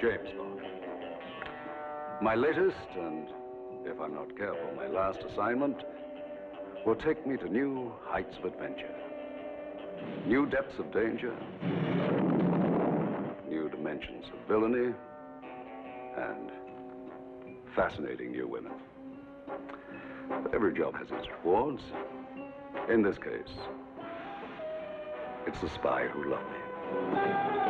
James Bond. My latest, and if I'm not careful, my last assignment will take me to new heights of adventure, new depths of danger, new dimensions of villainy, and fascinating new women. But every job has its rewards. In this case, it's The Spy Who Loved Me.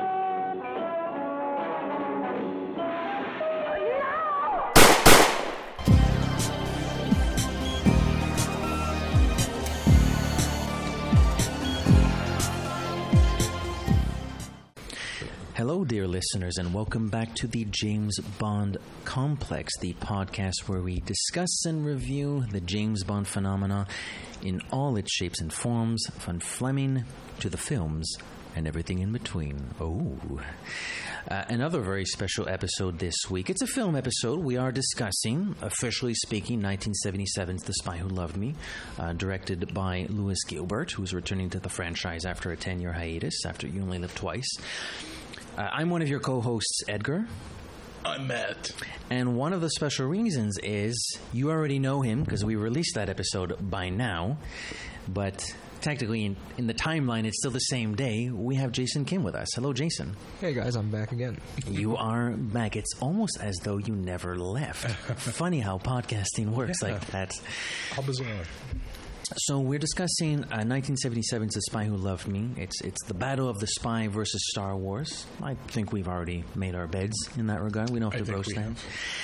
Hello, dear listeners, and welcome back to the James Bond Complex, the podcast where we discuss and review the James Bond phenomena in all its shapes and forms, from Fleming to the films and everything in between. Another very special episode this week. It's a film episode. We are discussing, officially speaking, 1977's The Spy Who Loved Me, directed by Louis Gilbert, who's returning to the franchise after a 10-year hiatus, after You Only Live Twice. I'm one of your co-hosts, Edgar. I'm Matt. And one of the special reasons is you already know him because we released that episode by now. But technically, in the timeline, it's still the same day. We have Jason Kim with us. Hello, Jason. Hey, guys. I'm back again. You are back. It's almost as though you never left. Funny how podcasting works like that. How bizarre. So we're discussing 1977's The Spy Who Loved Me. It's the battle of the spy versus Star Wars. I think we've already made our beds in that regard. We don't have to roast that.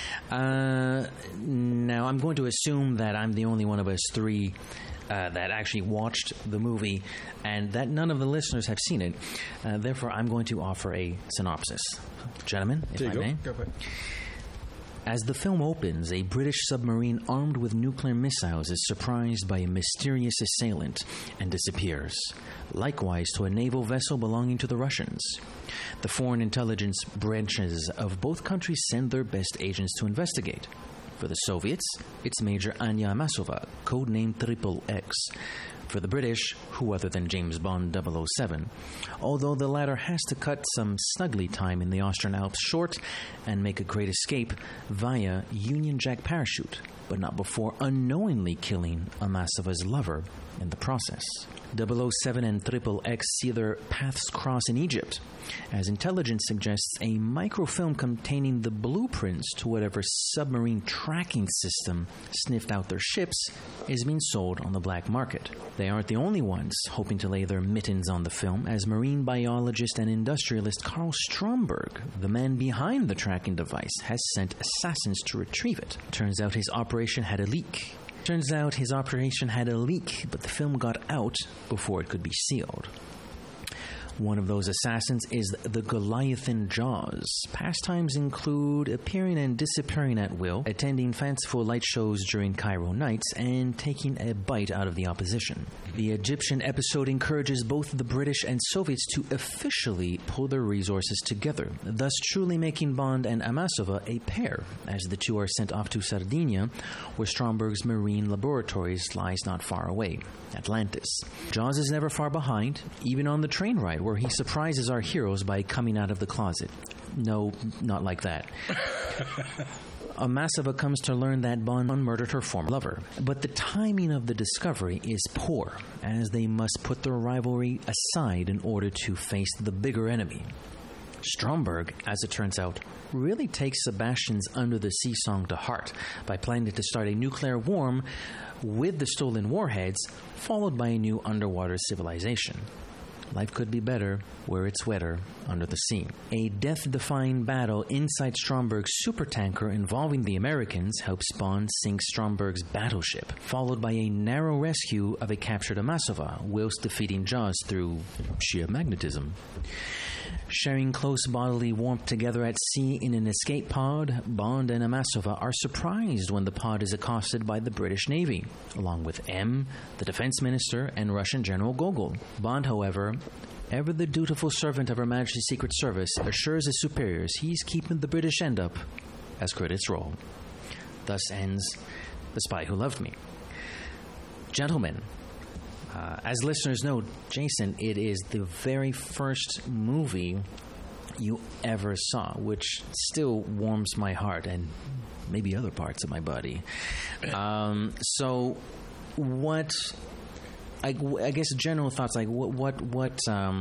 Now, I'm going to assume that I'm the only one of us three that actually watched the movie and that none of the listeners have seen it. Therefore, I'm going to offer a synopsis. Gentlemen, if I may. Go for it. As the film opens, a British submarine armed with nuclear missiles is surprised by a mysterious assailant and disappears. Likewise to a naval vessel belonging to the Russians. The foreign intelligence branches of both countries send their best agents to investigate. For the Soviets, it's Major Anya Amasova, codenamed Triple X. For the British, who other than James Bond 007, although the latter has to cut some snuggly time in the Austrian Alps short and make a great escape via Union Jack parachute, but not before unknowingly killing Amasova's lover in the process. 007 and Triple X see their paths cross in Egypt, as intelligence suggests a microfilm containing the blueprints to whatever submarine tracking system sniffed out their ships is being sold on the black market. They aren't the only ones hoping to lay their mittens on the film, as marine biologist and industrialist Carl Stromberg, the man behind the tracking device, has sent assassins to retrieve it. Turns out his operation had a leak, but the film got out before it could be sealed. One of those assassins is the Goliathan Jaws. Pastimes include appearing and disappearing at will, attending fanciful light shows during Cairo nights, and taking a bite out of the opposition. The Egyptian episode encourages both the British and Soviets to officially pull their resources together, thus truly making Bond and Amasova a pair, as the two are sent off to Sardinia, where Stromberg's marine laboratories lies not far away, Atlantis. Jaws is never far behind, even on the train ride, where he surprises our heroes by coming out of the closet. No, not like that. Amasova comes to learn that Bond murdered her former lover. But the timing of the discovery is poor, as they must put their rivalry aside in order to face the bigger enemy. Stromberg, as it turns out, really takes Sebastian's Under the Sea song to heart by planning to start a nuclear war with the stolen warheads, followed by a new underwater civilization. Life could be better where it's wetter under the sea. A death-defying battle inside Stromberg's supertanker involving the Americans helps Bond sink Stromberg's battleship, followed by a narrow rescue of a captured Amasova, whilst defeating Jaws through sheer magnetism. Sharing close bodily warmth together at sea in an escape pod, Bond and Amasova are surprised when the pod is accosted by the British Navy, along with M, the defense minister, and Russian General Gogol. Bond, however, ever the dutiful servant of Her Majesty's Secret Service, assures his superiors he's keeping the British end up as credits roll. Thus ends The Spy Who Loved Me. Gentlemen, as listeners know, Jason, it is the very first movie you ever saw, which still warms my heart and maybe other parts of my body. So what, I guess general thoughts, like what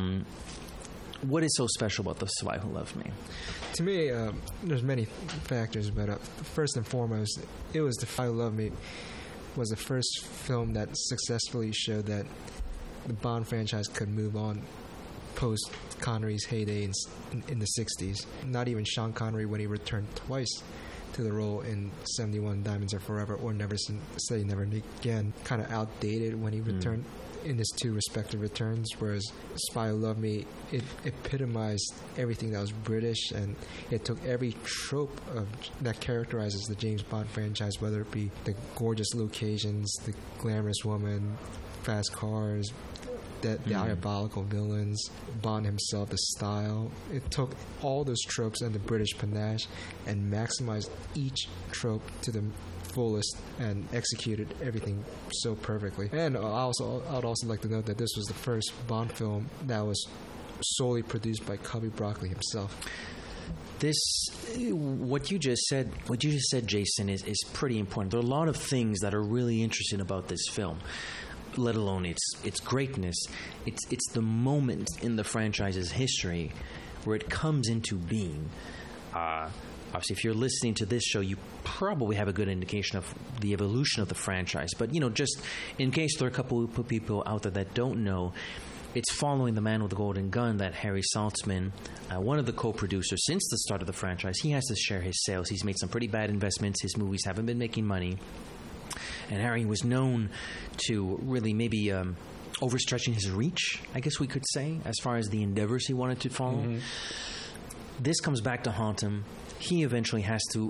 is so special about The Spy Who Loved Me? To me, there's many factors, but first and foremost, it was The Spy Who Loved Me was the first film that successfully showed that the Bond franchise could move on post Connery's heyday in the 60s. Not even Sean Connery, when he returned twice to the role in 71 Diamonds Are Forever or Never Say Never Again, kind of outdated when he returned in his two respective returns, whereas Spy Who Loved Me, it epitomized everything that was British, and it took every trope that characterizes the James Bond franchise, whether it be the gorgeous locations, the glamorous woman, fast cars, the diabolical villains, Bond himself, the style. It took all those tropes and the British panache and maximized each trope to the fullest and executed everything so perfectly. And I'd also like to note that this was the first Bond film that was solely produced by Cubby Broccoli himself. What you just said, Jason, is pretty important. There are a lot of things that are really interesting about this film, let alone its greatness. It's the moment in the franchise's history where it comes into being. Obviously, if you're listening to this show, you probably have a good indication of the evolution of the franchise. But, just in case there are a couple of people out there that don't know, it's following The Man with the Golden Gun that Harry Saltzman, one of the co-producers since the start of the franchise, he has to share his sales. He's made some pretty bad investments. His movies haven't been making money. And Harry was known to really maybe overstretching his reach, I guess we could say, as far as the endeavors he wanted to follow. Mm-hmm. This comes back to haunt him. He eventually has to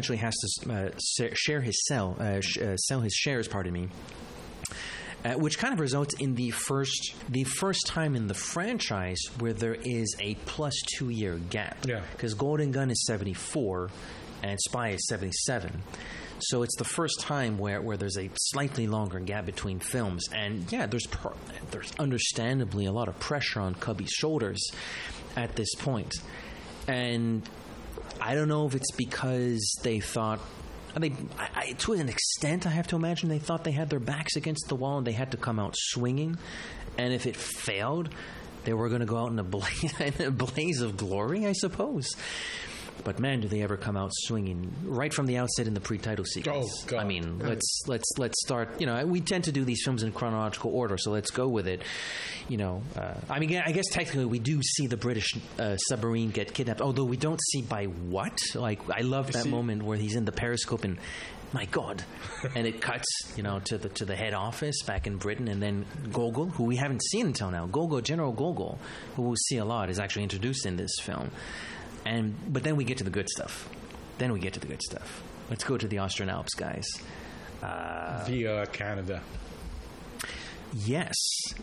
sell his shares. Pardon me. Which kind of results in the first time in the franchise where there is a plus 2 year gap. Yeah. Because Golden Gun is 74 and Spy is 77. So it's the first time where there's a slightly longer gap between films. And yeah, there's understandably a lot of pressure on Cubby's shoulders at this point. And I don't know if it's because they thought, to an extent, I have to imagine they thought they had their backs against the wall and they had to come out swinging. And if it failed, they were going to go out in a blaze of glory, I suppose. But man, do they ever come out swinging right from the outset in the pre-title sequence. Oh, God. I mean, let's start, we tend to do these films in chronological order, so let's go with it. I guess technically we do see the British submarine get kidnapped, although we don't see by what. Like, I love that moment where he's in the periscope and, my God, and it cuts, to the head office back in Britain, and then Gogol, who we haven't seen until now. General Gogol, who we'll see a lot, is actually introduced in this film. But then we get to the good stuff. Let's go to the Austrian Alps, guys. Via Canada. Yes.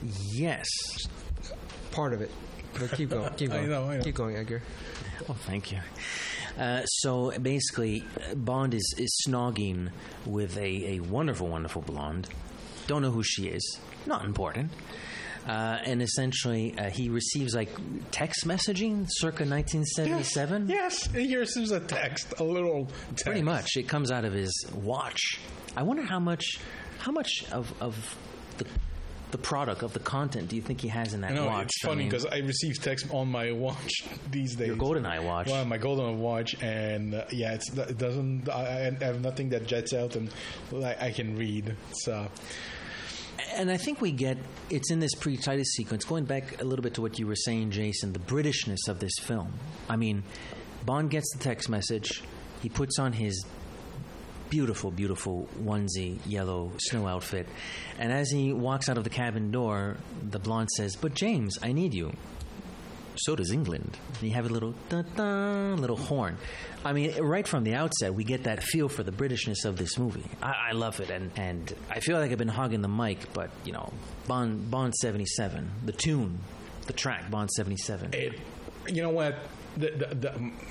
Part of it. But keep going. I know. Keep going, Edgar. Oh, thank you. So basically, Bond is snogging with a wonderful, wonderful blonde. Don't know who she is. Not important. And essentially, he receives text messaging circa 1977. Yes, he receives a little text. Pretty much, it comes out of his watch. I wonder how much of the product of the content do you think he has in that watch? It's funny because I receive text on my watch these days. Your GoldenEye watch. Well, my GoldenEye watch, and it doesn't. I have nothing that jets out and I can read. So. And I think it's in this pre-title sequence, going back a little bit to what you were saying, Jason, the Britishness of this film. I mean, Bond gets the text message, he puts on his beautiful, beautiful onesie, yellow snow outfit, and as he walks out of the cabin door, the blonde says, "But James, I need you." So does England. And you have a little little horn. I mean, right from the outset, we get that feel for the Britishness of this movie. I love it, and I feel like I've been hogging the mic, but Bond 77, the tune, the track, Bond 77. You know what? The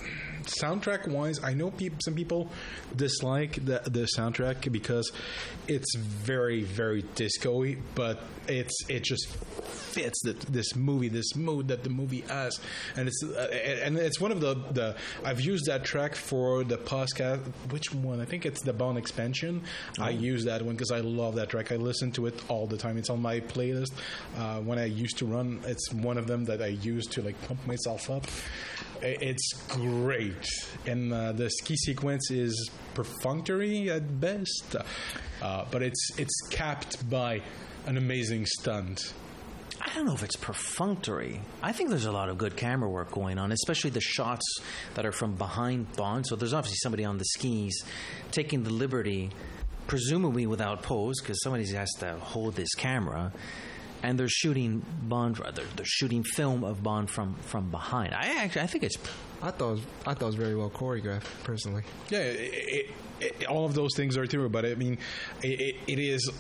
soundtrack wise, I know some people dislike the soundtrack because it's very, very disco-y, but it just fits this movie, this mood that the movie has, and it's one of the I've used that track for the podcast. Which one? I think it's the Bond expansion. I use that one because I love that track. I listen to it all the time. It's on my playlist when I used to run. It's one of them that I use to like pump myself up. It's great, and the ski sequence is perfunctory at best, but it's capped by an amazing stunt. I don't know if it's perfunctory. I think there's a lot of good camera work going on, especially the shots that are from behind Bond. So there's obviously somebody on the skis taking the liberty, presumably without pose, because somebody has to hold this camera, and they're shooting Bond. They're shooting film of Bond from behind. I think it's. I thought it was very well choreographed, personally. Yeah, all of those things are true, but I mean, it is.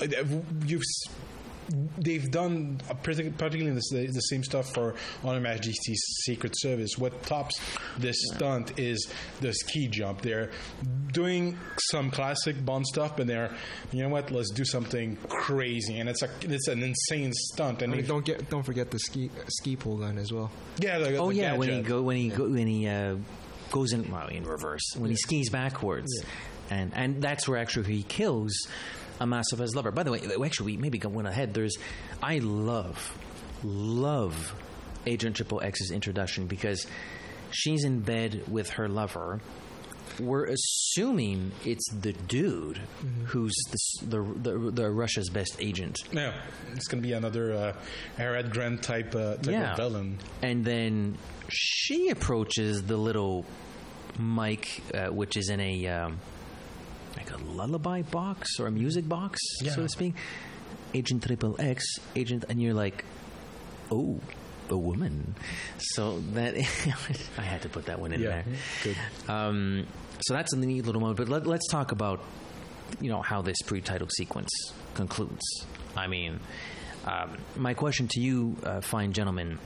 They've done particularly the same stuff for On Her Majesty's Secret Service. What tops this stunt is the ski jump. They're doing some classic Bond stuff, but they're, you know what? Let's do something crazy, and it's an insane stunt. And don't forget the ski pull gun as well. Yeah. When he goes in reverse, when he skis backwards, and that's where actually he kills Amasa's lover. By the way, actually, we maybe went ahead. I love Agent Triple X's introduction because she's in bed with her lover. We're assuming it's the dude who's the Russia's best agent. Yeah, it's going to be another Arad Grant type of villain. And then she approaches the little mic, which is in a lullaby box or a music box, so to speak. Agent Triple X, and you're like, oh, a woman. So that I had to put that one in there. Good. So that's a neat little moment. But let's talk about how this pre-title sequence concludes. I mean, my question to you, fine gentlemen,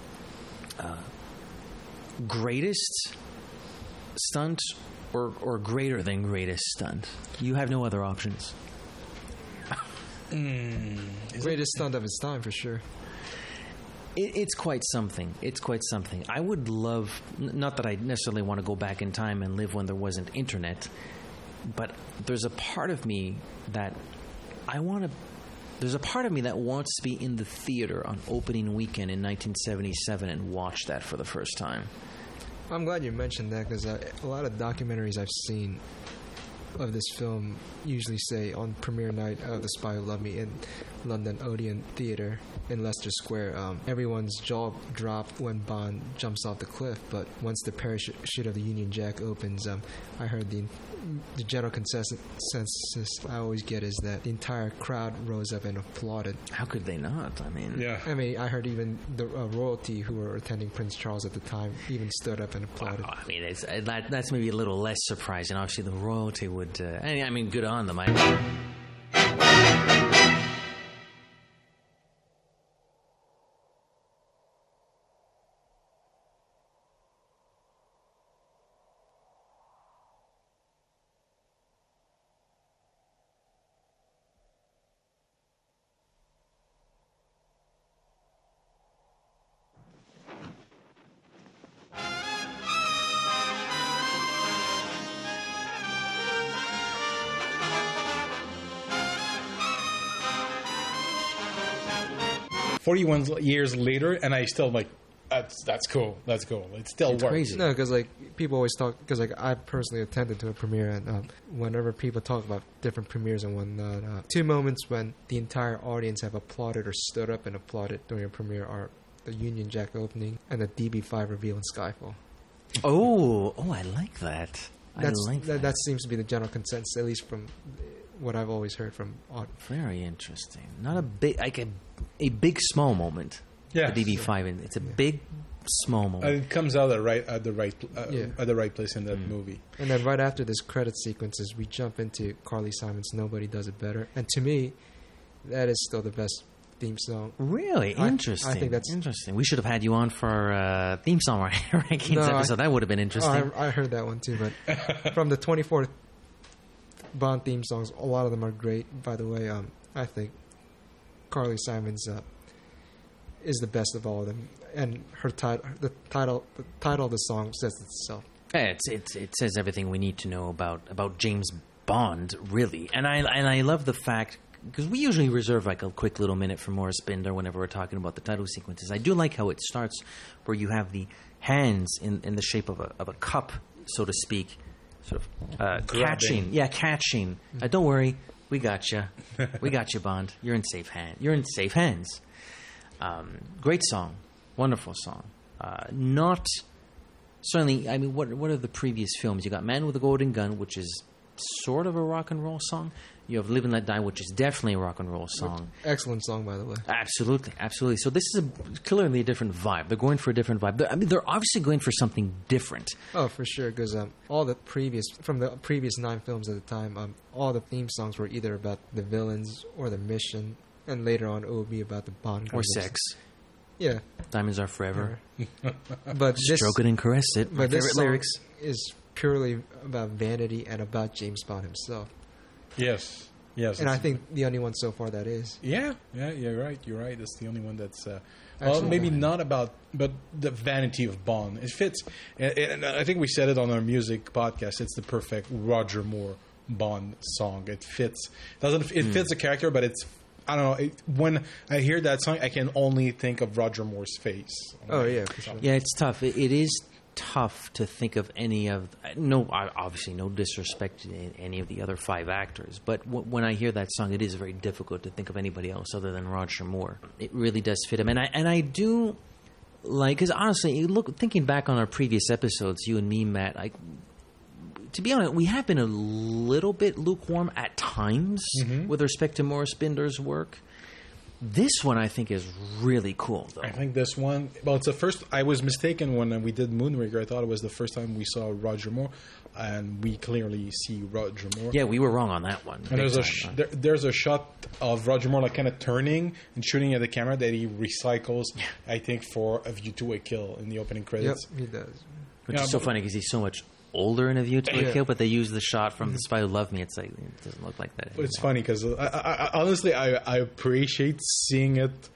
greatest stunt or greater than greatest stunt? You have no other options. Greatest stunt of its time, for sure. It's quite something. I would love, not that I necessarily want to go back in time and live when there wasn't internet, but there's a part of me that wants to be in the theater on opening weekend in 1977 and watch that for the first time. I'm glad you mentioned that because a lot of documentaries I've seen of this film usually say on premiere night of The Spy Who Loved Me in London Odeon Theatre in Leicester Square, everyone's jaw dropped when Bond jumps off the cliff, but once the parachute of the Union Jack opens, I heard the general consensus I always get is that the entire crowd rose up and applauded. How could they not? I mean, I heard even the royalty who were attending Prince Charles at the time even stood up and applauded. Wow, I mean, that's maybe a little less surprising. Obviously, the royalty would. I mean, good on them. 41 years later, and I still like, that's cool. That's cool. It still works. Crazy. No, because people always talk. Because I personally attended to a premiere, and whenever people talk about different premieres and whatnot, two moments when the entire audience have applauded or stood up and applauded during a premiere are the Union Jack opening and the DB5 reveal in Skyfall. Oh, I like that. That seems to be the general consensus, at least from what I've always heard from. Very interesting. Not a big, a big small moment. Yeah, the DB5, and it's a big small moment. It comes out at the right place in that movie. And then right after this credit sequences, we jump into Carly Simon's "Nobody Does It Better," and to me, that is still the best theme song. Really interesting. I think that's interesting. We should have had you on for our theme song rankings episode. That would have been interesting. I heard that one too, but from the 24 Bond theme songs, a lot of them are great. By the way, I think Carly Simon's is the best of all of them, and the title of the song says itself. Yeah, it says everything we need to know about James Bond, really. And I love the fact, because we usually reserve like a quick little minute for Morris Binder whenever we're talking about the title sequences. I do like how it starts, where you have the hands in the shape of a cup, so to speak, sort of catching. Yeah, catching. Don't worry, we got you. We got you, Bond. You're in safe hands. Great song, wonderful song. Not certainly. I mean, what are the previous films? You got Man with a Golden Gun, which is sort of a rock and roll song. You have Live and Let Die, which is definitely a rock and roll song. Excellent song, by the way. Absolutely. So this is clearly a different vibe. They're going for a different vibe. They're obviously going for something different. Oh, for sure, because all the previous 9 films at the time, all the theme songs were either about the villains or the mission, and later on it would be about the Bond girls. Or sex. Yeah. Diamonds Are Forever. But Stroke it and caress it. But this song lyrics is purely about vanity and about James Bond himself. Yes. And I think the only one so far that is. Yeah, you're right. It's the only one that's maybe not about, but the vanity of Bond. It fits. And I think we said it on our music podcast. It's the perfect Roger Moore Bond song. It fits. It fits the character, but it's, I don't know. When I hear that song, I can only think of Roger Moore's face. Oh yeah, for sure. Yeah, it's tough. It is tough to think of any of obviously no disrespect to any of the other 5 actors, but when I hear that song, it is very difficult to think of anybody else other than Roger Moore. It really does fit him, and I do like, because honestly, thinking back on our previous episodes, you and me, Matt, to be honest, we have been a little bit lukewarm at times with respect to Morris Binder's work. This one, I think, is really cool, though. I think this one... Well, it's the first... I was mistaken when we did Moonraker. I thought it was the first time we saw Roger Moore, and we clearly see Roger Moore. Yeah, we were wrong on that one. And there's a shot of Roger Moore like kind of turning and shooting at the camera that he recycles, I think, for A View to a Kill in the opening credits. Yep, he does. Which is so funny because he's so much older in A View to a Kill, but they use the shot from The Spy Who Loved Me. It's like, it doesn't look like that anymore. But it's funny because I honestly I appreciate seeing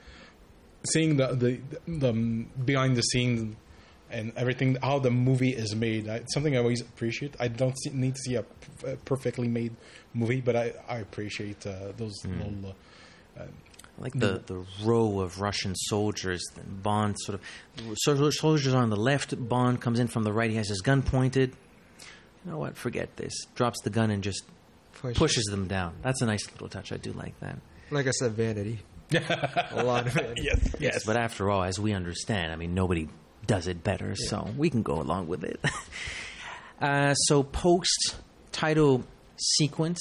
the behind the scenes and everything, how the movie is made. It's something I always appreciate. I don't need to see a perfectly made movie, but I appreciate those little. Like the row of Russian soldiers, Bond sort of soldiers on the left. Bond comes in from the right. He has his gun pointed. You know what? Forget this. Drops the gun and just pushes them down. That's a nice little touch. I do like that. Like I said, vanity. A lot of vanity. Yes. But after all, as we understand, I mean, nobody does it better, so we can go along with it. So post-title sequence,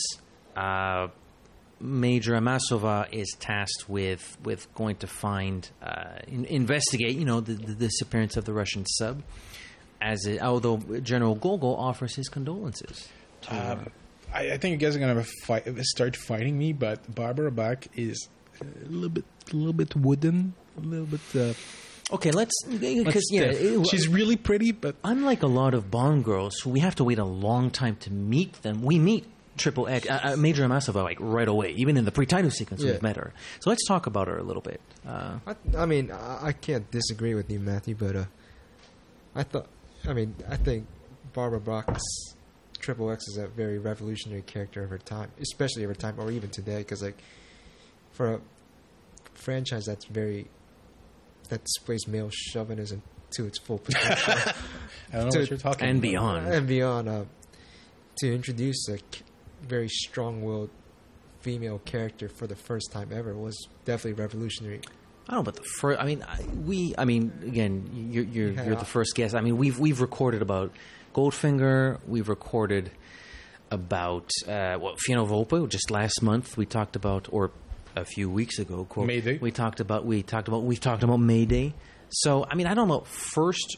Major Amasova is tasked with going to find, investigate, the disappearance of the Russian sub. Although General Gogol offers his condolences. I think you guys are going to start fighting me, but Barbara Bach is a little bit wooden, a little bit. Okay, she's really pretty, but unlike a lot of Bond girls, who we have to wait a long time to meet them, we meet Triple X, Major Amasova, like right away. Even in the pre-title sequence, we've met her. So let's talk about her a little bit. I mean, I can't disagree with you, Matthew, but I think Barbara Bach's Triple X is a very revolutionary character of her time, especially of her time, or even today, because like for a franchise that displays male chauvinism to its full potential, I don't know what you're talking and about. beyond, to introduce a very strong-willed female character for the first time ever was definitely revolutionary. I don't know, but the first. Again, you're the first guest. I mean, we've recorded about Goldfinger. We've recorded about Fianna Volpe. Just last month, we talked about, or a few weeks ago, Mayday. We've talked about Mayday. So, I mean, I don't know. First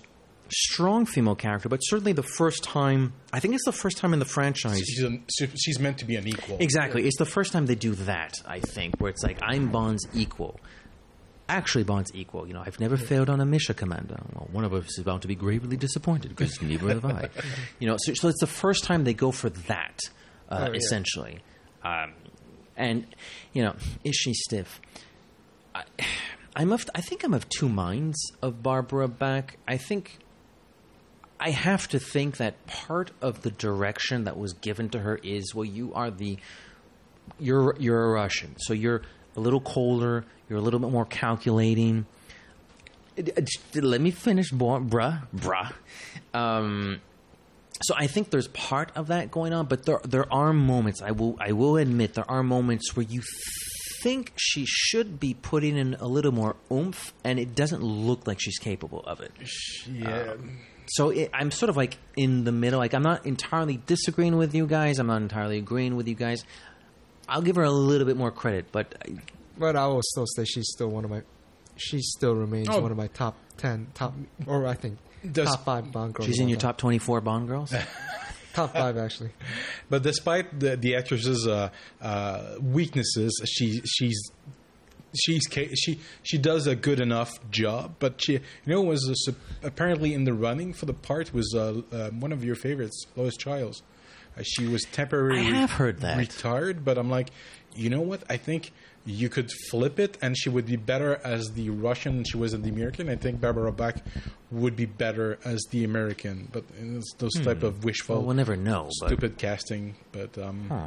strong female character, but certainly the first time. I think it's the first time in the franchise. She's meant to be an equal. Exactly. It's the first time they do that, I think, where it's like, I'm Bond's equal. Actually, Bond's equal. You know, I've never failed on a mission, Commander. Well, one of us is about to be gravely disappointed, because neither have I. You know, so it's the first time they go for that, essentially. And, you know, is she stiff? I think I'm of two minds of Barbara Bach. I think I have to think that part of the direction that was given to her is, well, you're a Russian, so you're a little colder, you're a little bit more calculating. Let me finish, bruh. So I think there's part of that going on, but there are moments, I will admit, there are moments where you think she should be putting in a little more oomph, and it doesn't look like she's capable of it. Yeah. So I'm sort of like in the middle. Like, I'm not entirely disagreeing with you guys. I'm not entirely agreeing with you guys. I'll give her a little bit more credit, but I will still say she still remains one of my top 10, top 5 Bond girls. She's in your top 24 Bond girls? Top 5, actually. But despite the actress's weaknesses, she does a good enough job. But she, was apparently in the running for the part was one of your favorites, Lois Chiles. She was temporarily I have heard that. retired, but I'm like, you know what? I think you could flip it, and she would be better as the Russian than she was as the American. I think Barbara Bach would be better as the American, but it's those type of wishful, we'll never know, stupid casting. But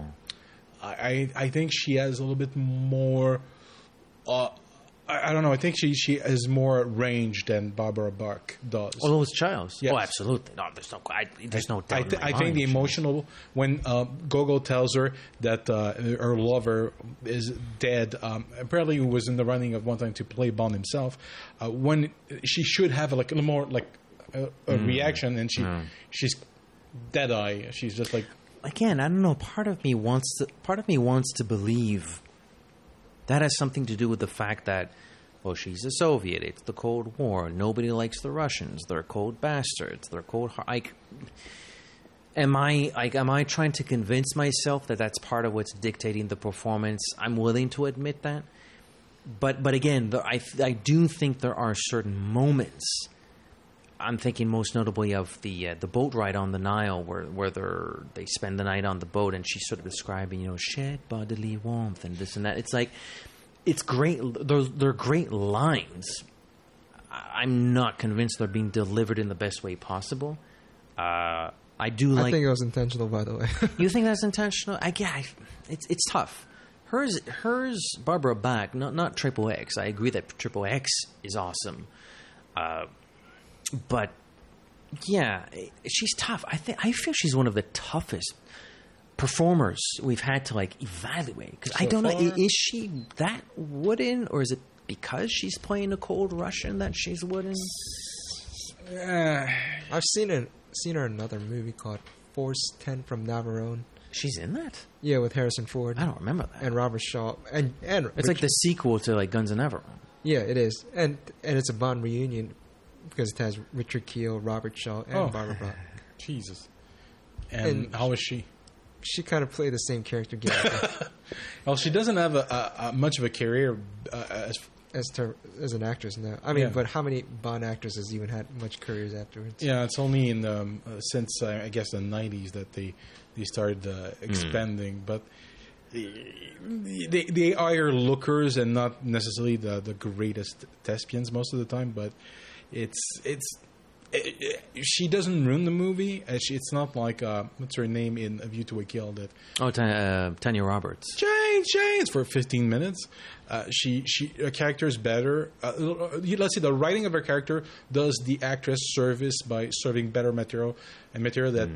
I think she has a little bit more. I don't know. I think she has more range than Barbara Bach does. Oh, Lois Chiles. Yes. Oh, absolutely. No, there's no doubt. I think the emotional when Gogo tells her that her lover is dead. Apparently, he was in the running of one time to play Bond himself. When she should have a little more a reaction, and she's dead eye. She's just like, again. I don't know. Part of me wants to believe that has something to do with the fact that, well, she's a Soviet. It's the Cold War. Nobody likes the Russians. They're cold bastards. They're cold. Am I trying to convince myself that that's part of what's dictating the performance? I'm willing to admit that, but again, I do think there are certain moments. I'm thinking most notably of the boat ride on the Nile, where they spend the night on the boat, and she's sort of describing, shed bodily warmth and this and that. It's like, it's great. They're great lines. I'm not convinced they're being delivered in the best way possible. I think it was intentional, by the way. You think that's intentional? It's tough. Hers, Barbara Bach, not Triple X. I agree that Triple X is awesome. But yeah, she's tough. I feel she's one of the toughest performers we've had to evaluate, because I don't know, is she that wooden, or is it because she's playing a cold Russian that she's wooden? I've seen her in another movie called Force 10 from Navarone. She's in that? Yeah, with Harrison Ford. I don't remember that. And Robert Shaw. And it's like the sequel to Guns N' Navarone. Yeah, it is. And it's a Bond reunion because it has Richard Kiel, Robert Shaw, and Barbara Bach. Jesus. And how is she? She kind of played the same character again. Well, she doesn't have a much of a career as an actress now. I mean, but how many Bond actresses even had much careers afterwards? Yeah, it's only in since I guess the 90s that they started expanding. But they are lookers and not necessarily the greatest thespians most of the time. But she doesn't ruin the movie. It's not like what's her name in A View to a Kill that. Oh, Tanya Roberts. Change for 15 minutes. Her character is better. Let's see, the writing of her character does the actress service by serving better material and material that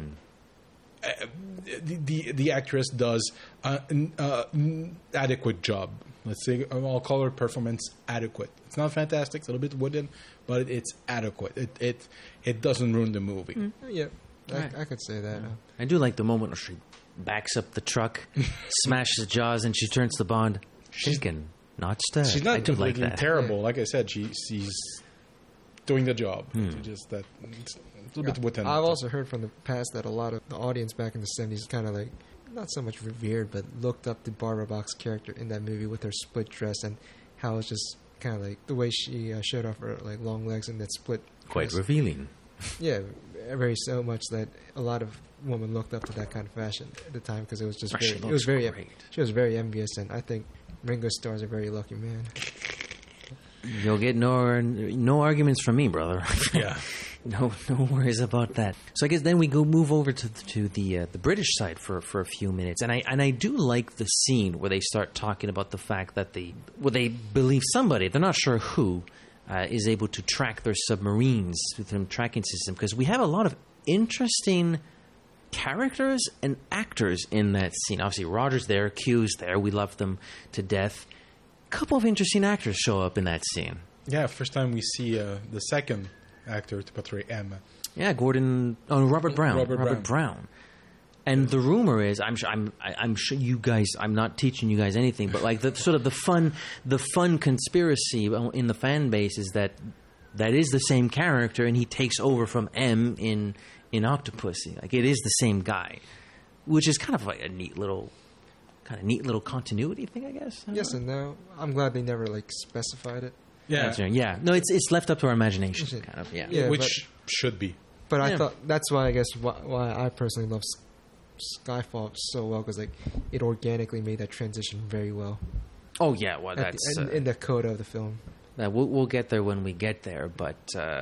the actress does an adequate job. Let's say I'll call her performance adequate. It's not fantastic. It's a little bit wooden, but it's adequate. It doesn't ruin the movie. Yeah, I could say that. I do like the moment where she backs up the truck, smashes the jaws, and she turns to Bond. Shaken, not stirred. She's not I do like that. terrible. Like I said, she's doing the job. Just that it's a little bit within. I've also heard from the past that a lot of the audience back in the 70s kind of like, not so much revered, but looked up to Barbara Bach's character in that movie with her split dress and how it's just kind of like the way she showed off her like long legs in that split Quite dress. revealing. Yeah, very so much that a lot of women looked up to that kind of fashion at the time because it was just She very, it was looks very, great. she was very envious, and I think Ringo Starr's a very lucky man. You'll get no arguments from me, brother. Yeah. No worries about that. So I guess then we move over to the British side for a few minutes, and I do like the scene where they start talking about the fact that they believe somebody, they're not sure who, is able to track their submarines with their tracking system, because we have a lot of interesting characters and actors in that scene. Obviously, Roger's there, Q's there, we love them to death. A couple of interesting actors show up in that scene. Yeah, first time we see the second actor to portray M. Yeah, Robert Brown. Robert Brown. And the rumor is, I'm sure you guys, I'm not teaching you guys anything, but like the sort of the fun conspiracy in the fan base is that is the same character, and he takes over from M in Octopussy. Like it is the same guy, which is kind of like a neat little continuity thing, I guess. I don't Yes know. and no. I'm glad they never like specified it. Yeah, That's right. Yeah. No, it's left up to our imagination, kind of. Yeah. Yeah. which should be. But Yeah. I thought that's why I guess why I personally love Skyfall so well, because like it organically made that transition very well. Oh yeah. Well, At that's the, in the coda of the film. we'll get there when we get there, but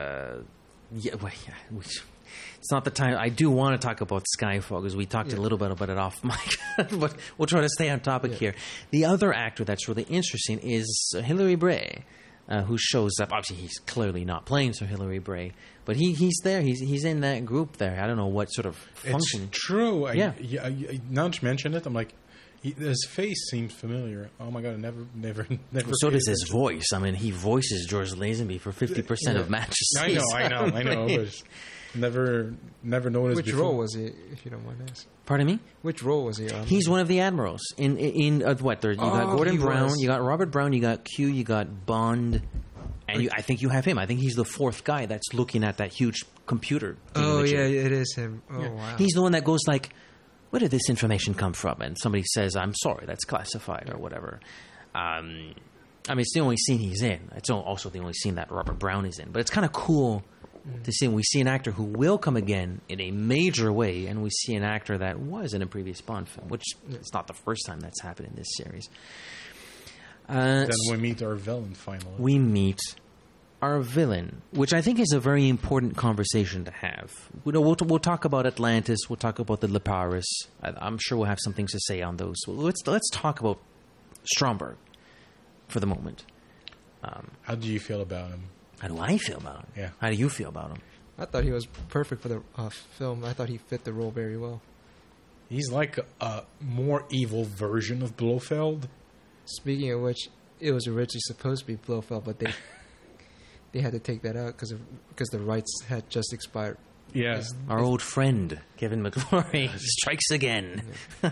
it's not the time. I do want to talk about Skyfall because we talked a little bit about it off mic, but we'll try to stay on topic here. The other actor that's really interesting is Hilary Bray, who shows up. Obviously, he's clearly not playing Sir Hilary Bray, but he's there. He's in that group there. I don't know what sort of function. It's true. Yeah. Now that you mention it, I'm like, his face seems familiar. Oh my god, I never. So paid does his attention. voice. I mean, he voices George Lazenby for 50% of matches. I know, but never noticed. Which before. role was he, if you don't mind asking? Pardon me? Which role was he on? He's one of the admirals in what? There, you got Gordon he Brown, was. you got Robert Brown, you got Q, you got Bond, and I think you have him. I think he's the fourth guy that's looking at that huge computer. Oh thingamajig. yeah, it is him. Oh wow. He's the one that goes like, "Where did this information come from?" And somebody says, "I'm sorry, that's classified," or whatever. I mean, it's the only scene he's in. It's also the only scene that Robert Brown is in. But it's kind of cool to see. We see an actor who will come again in a major way, and we see an actor that was in a previous Bond film, which it's not the first time that's happened in this series. Then we meet our villain finally. We meet our villain, which I think is a very important conversation to have. We'll talk about Atlantis. We'll talk about the Liparis. I'm sure we'll have some things to say on those. Let's talk about Stromberg for the moment. How do you feel about him? How do I feel about him? Yeah. How do you feel about him? I thought he was perfect for the film. I thought he fit the role very well. He's like a more evil version of Blofeld. Speaking of which, it was originally supposed to be Blofeld, but they had to take that out because the rights had just expired. Yeah. Our old friend Kevin McClory strikes again.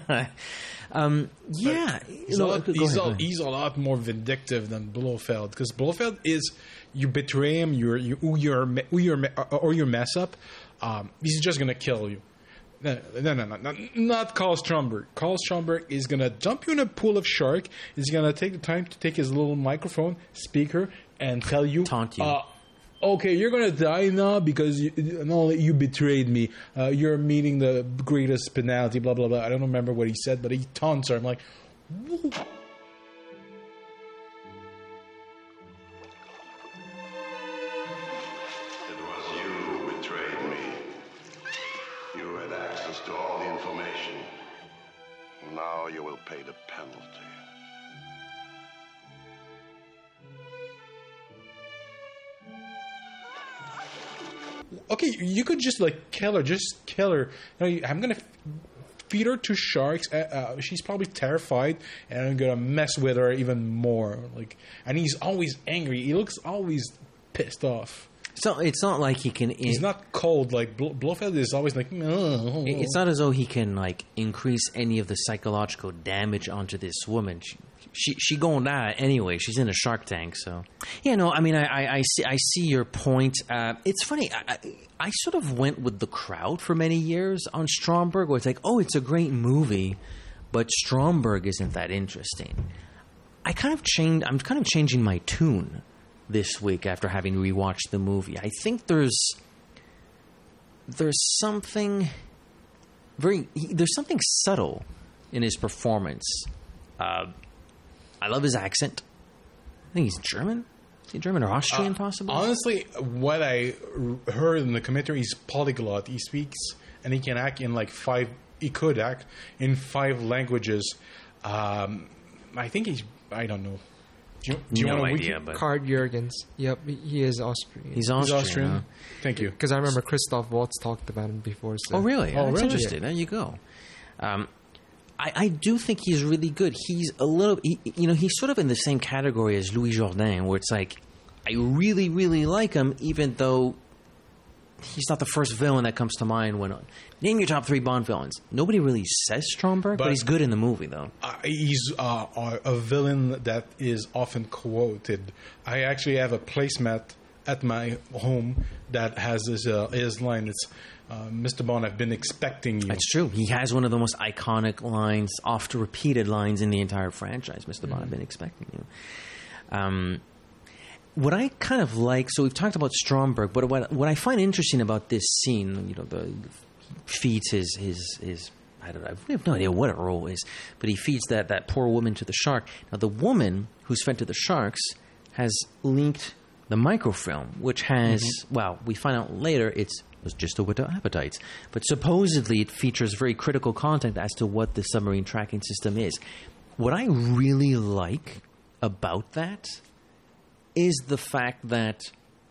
He's a lot more vindictive than Blofeld, because Blofeld is, you betray him, you mess up, he's just gonna kill you. No, not Carl Stromberg. Carl Stromberg is gonna jump you in a pool of shark. He's gonna take the time to take his little microphone speaker and tell you, taunt you. Okay, you're gonna die now because you betrayed me. You're meeting the greatest penalty. Blah blah blah. I don't remember what he said, but he taunts her. I'm like, whoa. It was you who betrayed me. You had access to all the information. Now you will pay the penalty. Okay, you could just like kill her. Just kill her. I'm gonna feed her to sharks. She's probably terrified, and I'm gonna mess with her even more. Like, and he's always angry. He looks always pissed off. So it's not like he can. He's not cold. Like Blofeld is always like. It's not as though he can like increase any of the psychological damage onto this woman. she going die anyway. She's in a Shark Tank, so yeah. No, I mean, I see your point. It's funny. I sort of went with the crowd for many years on Stromberg, where it's like, oh, it's a great movie, but Stromberg isn't that interesting. I'm kind of changing my tune this week after having rewatched the movie. I think there's something there's something subtle in his performance. I love his accent. I think he's German. Is he German or Austrian, possibly? Honestly, what I heard in the commentary, he's polyglot. He speaks and he can act in like 5. He could act in 5 languages. I think he's. I don't know. Do you no want idea, but Karl Jurgens. Yep, he is Austrian. he's Austrian. Huh? Thank you. Because I remember Christoph Waltz talked about him before. So. Oh, really? Oh, That's really? interesting. There you go. I do think he's really good. He's a little, he's sort of in the same category as Louis Jourdain, where it's like, I really, really like him, even though he's not the first villain that comes to mind when, name your top 3 Bond villains. Nobody really says Stromberg, but he's good in the movie, though. He's a villain that is often quoted. I actually have a placemat at my home that has his line. It's, Mr. Bond, I've been expecting you. That's true. He has one of the most iconic lines, oft-repeated lines in the entire franchise. Mr. Bond, I've been expecting you. What I kind of like, so we've talked about Stromberg, but what I find interesting about this scene, the feeds his I don't know, I have no idea what her role is, but he feeds that poor woman to the shark. Now, the woman who's fed to the sharks has linked the microfilm, which has, well, we find out later it was just a window appetites, but supposedly it features very critical content as to what the submarine tracking system is. What I really like about that is the fact that,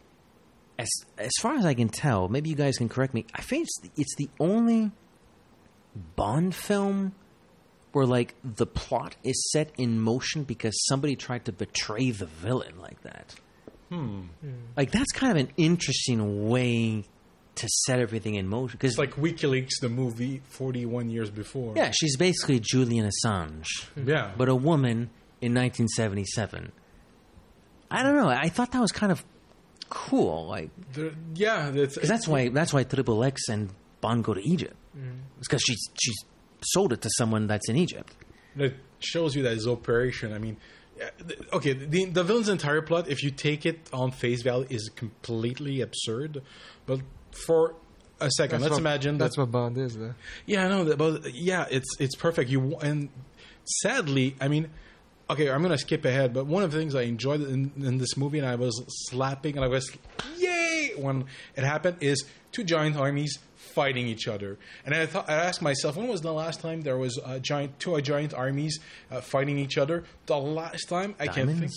as far as I can tell, maybe you guys can correct me, I think it's the only Bond film where, like, the plot is set in motion because somebody tried to betray the villain like that. Like, that's kind of an interesting way to set everything in motion. Cause, It's like WikiLeaks, the movie 41 years before. yeah, she's basically Julian Assange, Yeah. but a woman in 1977. I don't know. I thought that was kind of cool. Like, That's that's why Triple X and Bond go to Egypt. It's because she's sold it to someone that's in Egypt. That shows you that his operation. I mean, okay, the villain's entire plot, if you take it on face value, is completely absurd. But for a second, let's imagine that's what Bond is, though. Yeah, I know that, but yeah, it's perfect. And sadly, I mean, okay, I'm gonna skip ahead, but one of the things I enjoyed in this movie, and I was slapping and I was yay when it happened, is 2 giant armies fighting each other. And I asked myself, when was the last time there was two giant armies fighting each other? The last time I can't think.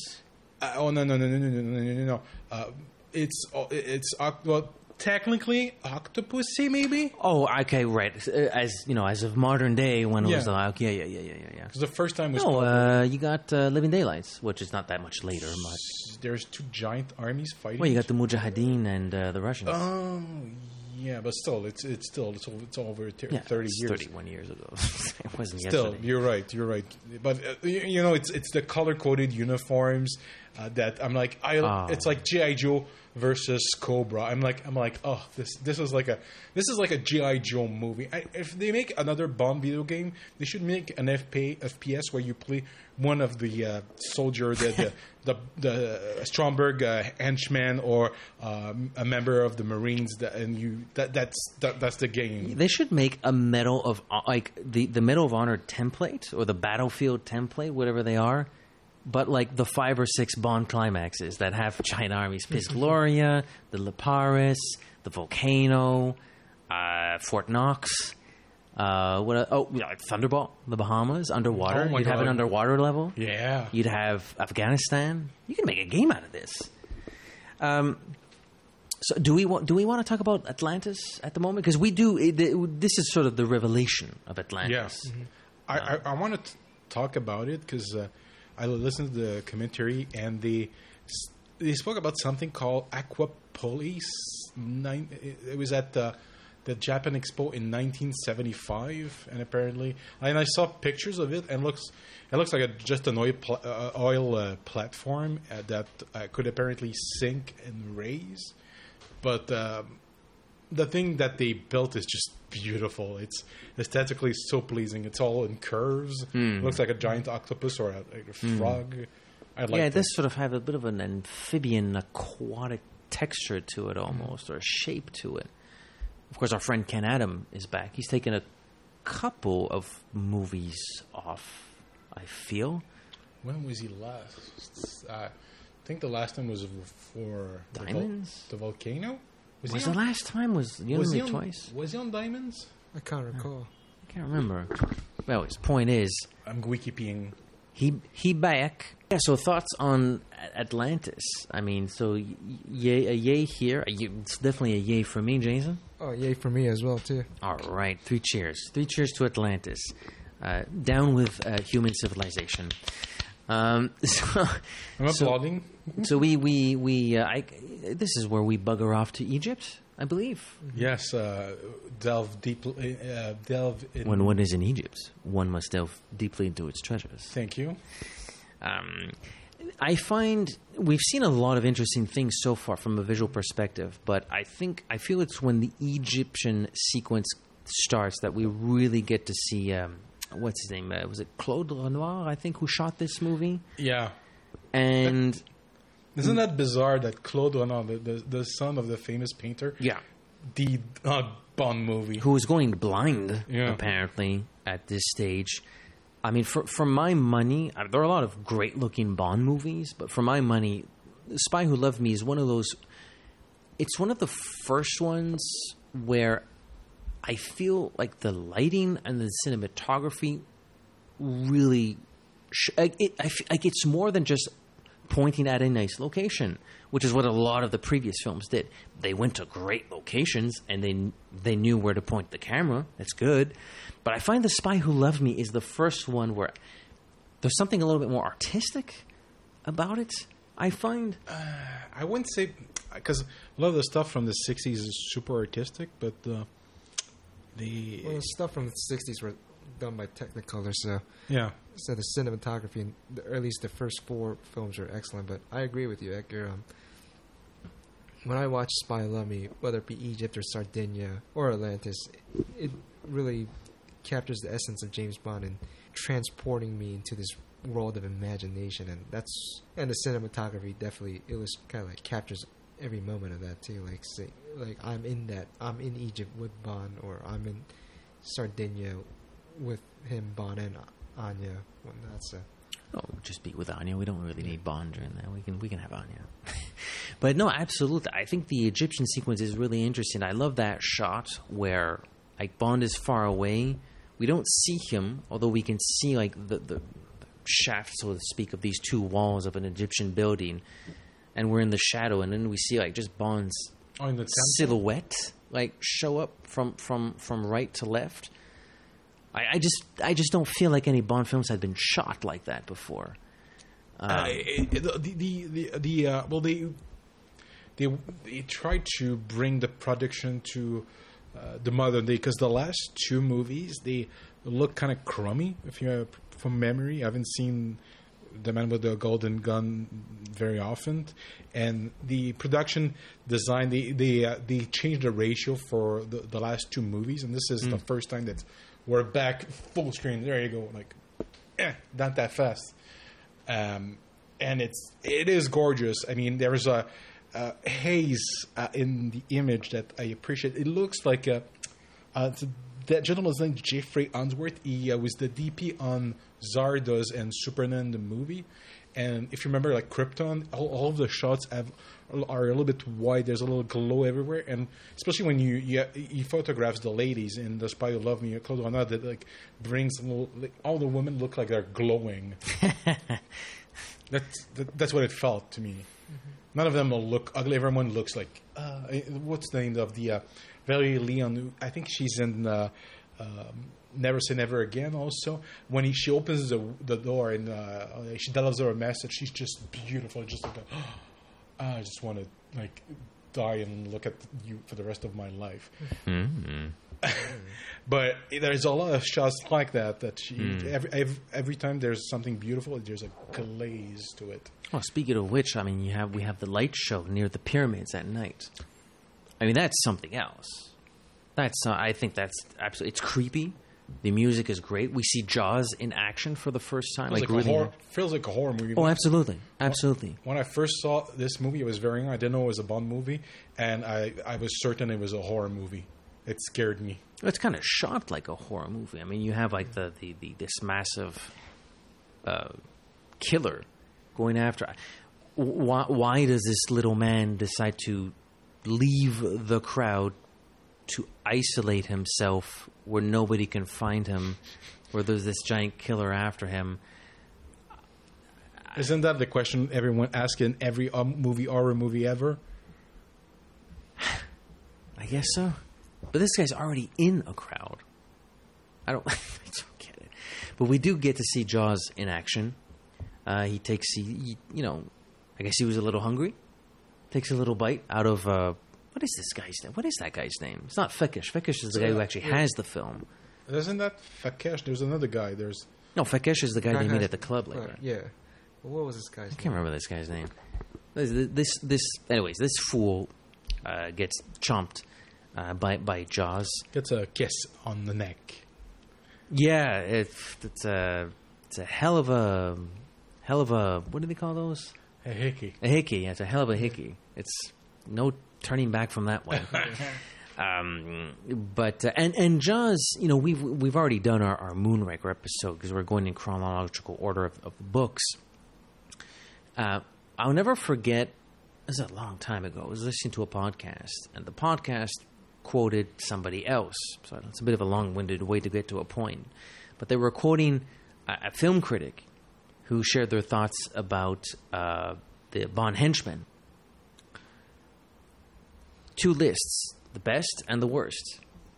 No. It's well, technically Octopussy, maybe. Oh, okay, right. As you know, as of modern day, when it was like, yeah. Because the first time was you got Living Daylights, which is not that much later. But there's 2 giant armies fighting. well, you got the Mujahideen and the Russians. Oh, yeah, but still, it's over 30 years. 31 years ago. It wasn't Still, yesterday. you're right. But it's the color coded uniforms that I'm like, it's like G.I. Joe versus Cobra. I'm like, oh, this is like a G.I. Joe movie. If they make another Bond video game, they should make an FPS where you play one of the soldier, the Stromberg henchman, or a member of the Marines, that's the game. They should make a Medal of like the Medal of Honor template or the Battlefield template, whatever they are, but like the 5 or 6 Bond climaxes that have giant armies: Piz Gloria, the Liparis, the Volcano, Fort Knox. Thunderball, the Bahamas, underwater. Oh my You'd have God. an underwater level. Yeah. You'd have Afghanistan. You can make a game out of this. So do we want to talk about Atlantis at the moment? Because we do. This is sort of the revelation of Atlantis. Yes. I want to talk about it because I listened to the commentary and they spoke about something called Aquapolis. It was at the Japan Expo in 1975, and apparently, and I saw pictures of it, and it looks like just an oil platform that could apparently sink and raise, but the thing that they built is just beautiful. It's aesthetically so pleasing. It's all in curves. It looks like a giant octopus or a frog. I like it does sort of have a bit of an amphibian, aquatic texture to it almost, or a shape to it. Of course, our friend Ken Adam is back. He's taken a couple of movies off, I feel. When was he last? I think the last time was for Diamonds? The volcano? Was the last time? Was he on twice? Was he on Diamonds? I can't recall. I can't remember. Well, his point is, I'm Wikipedia. He back. Yeah. So thoughts on Atlantis? I mean, so a yay here. It's definitely a yay for me, Jason. Oh, yay for me as well too. All right, 3 cheers. 3 cheers to Atlantis. Down with human civilization. I'm applauding. So this is where we bugger off to Egypt, I believe. Yes, delve deeply. Delve in. When one is in Egypt, one must delve deeply into its treasures. Thank you. I find we've seen a lot of interesting things so far from a visual perspective, but I feel it's when the Egyptian sequence starts that we really get to see. What's his name? Was it Claude Renoir, I think, who shot this movie? Yeah. And isn't that bizarre that Claude Renoir, the son of the famous painter, the Bond movie, who was going blind apparently at this stage. I mean, for my money, there are a lot of great-looking Bond movies, but for my money, The Spy Who Loved Me is one of those. It's one of the first ones where I feel like the lighting and the cinematography really, it's more than just pointing at a nice location, which is what a lot of the previous films did. They went to great locations and they knew where to point the camera. That's good. But I find The Spy Who Loved Me is the first one where there's something a little bit more artistic about it, I find. I wouldn't say, because a lot of the stuff from the 60s is super artistic, but the stuff from the 60s were done by Technicolor, so the cinematography, and or at least the first 4 films were excellent. But I agree with you, Edgar. When I watch Spy Who Loved Me, whether it be Egypt or Sardinia or Atlantis, it really captures the essence of James Bond and transporting me into this world of imagination, and the cinematography definitely kind of like captures every moment of that too. Like I'm in Egypt with Bond, or I'm in Sardinia with him, Bond, and Anya. Well, that's just be with Anya. We don't really need Bond during that. We can have Anya. But no, absolutely. I think the Egyptian sequence is really interesting. I love that shot where like Bond is far away. We don't see him, although we can see like the shaft, so to speak, of these 2 walls of an Egyptian building, and we're in the shadow, and then we see like just Bond's silhouette like show up from right to left. I just don't feel like any Bond films had been shot like that before. They tried to bring the production to the modern day, because the last 2 movies they look kind of crummy. If you from memory, I haven't seen The Man with the Golden Gun very often, and the production design they changed the ratio for the last 2 movies, and this is the first time that we're back full screen. There you go, like not that fast, and it is gorgeous. I mean, there's a haze in the image that I appreciate. It looks like that gentleman's name Jeffrey Unsworth. He was the DP on Zardoz and Superman the movie, and if you remember, like Krypton, all of the shots are a little bit white. There's a little glow everywhere, and especially when he photographs the ladies in The Spy Who Loved Me, Claude Renoir, that like brings all the women look like they're glowing. That's what it felt to me. Mm-hmm. None of them will look ugly. Everyone looks like what's the name of the Valerie Leon? I think she's in Never Say Never Again. Also, when she opens the door and she delivers her a message, she's just beautiful. Just like I just want to like die and look at you for the rest of my life. Mm-hmm. But there's a lot of shots like that every time there's something beautiful, there's a glaze to it. Well, speaking of which, I mean, we have the light show near the pyramids at night. I mean, that's something else. I think that's absolutely. It's creepy. The music is great. We see Jaws in action for the first time. Feels like a horror movie. Oh, absolutely, absolutely. When I first saw this movie, I was very young. I didn't know it was a Bond movie, and I was certain it was a horror movie. It scared me. It's kind of shot like a horror movie. I mean, you have like this massive killer going after. Why does this little man decide to leave the crowd to isolate himself where nobody can find him, where there's this giant killer after him? Isn't that the question everyone asks in every horror movie ever? I guess so. But this guy's already in a crowd. I don't get it. But we do get to see Jaws in action. I guess he was a little hungry. Takes a little bite out of, what is this guy's name? What is that guy's name? It's not Fekish. Fekish is the guy who actually has the film. Isn't that Fekesh? There's another guy. No, Fekish is the guy they meet at the club later. Yeah. What was this guy's name? I can't remember this guy's name. Anyways, this fool gets chomped by Jaws. Gets a kiss on the neck. Yeah, it's a hell of a what do they call those? A hickey. A hickey. Yeah, it's a hell of a hickey. It's no turning back from that one. But Jaws, we've already done our Moonraker episode because we're going in chronological order of the books. I'll never forget. This is a long time ago. I was listening to a podcast, and the podcast quoted somebody else. So it's a bit of a long-winded way to get to a point. But they were quoting a film critic who shared their thoughts about the Bond henchmen. Two lists, the best and the worst.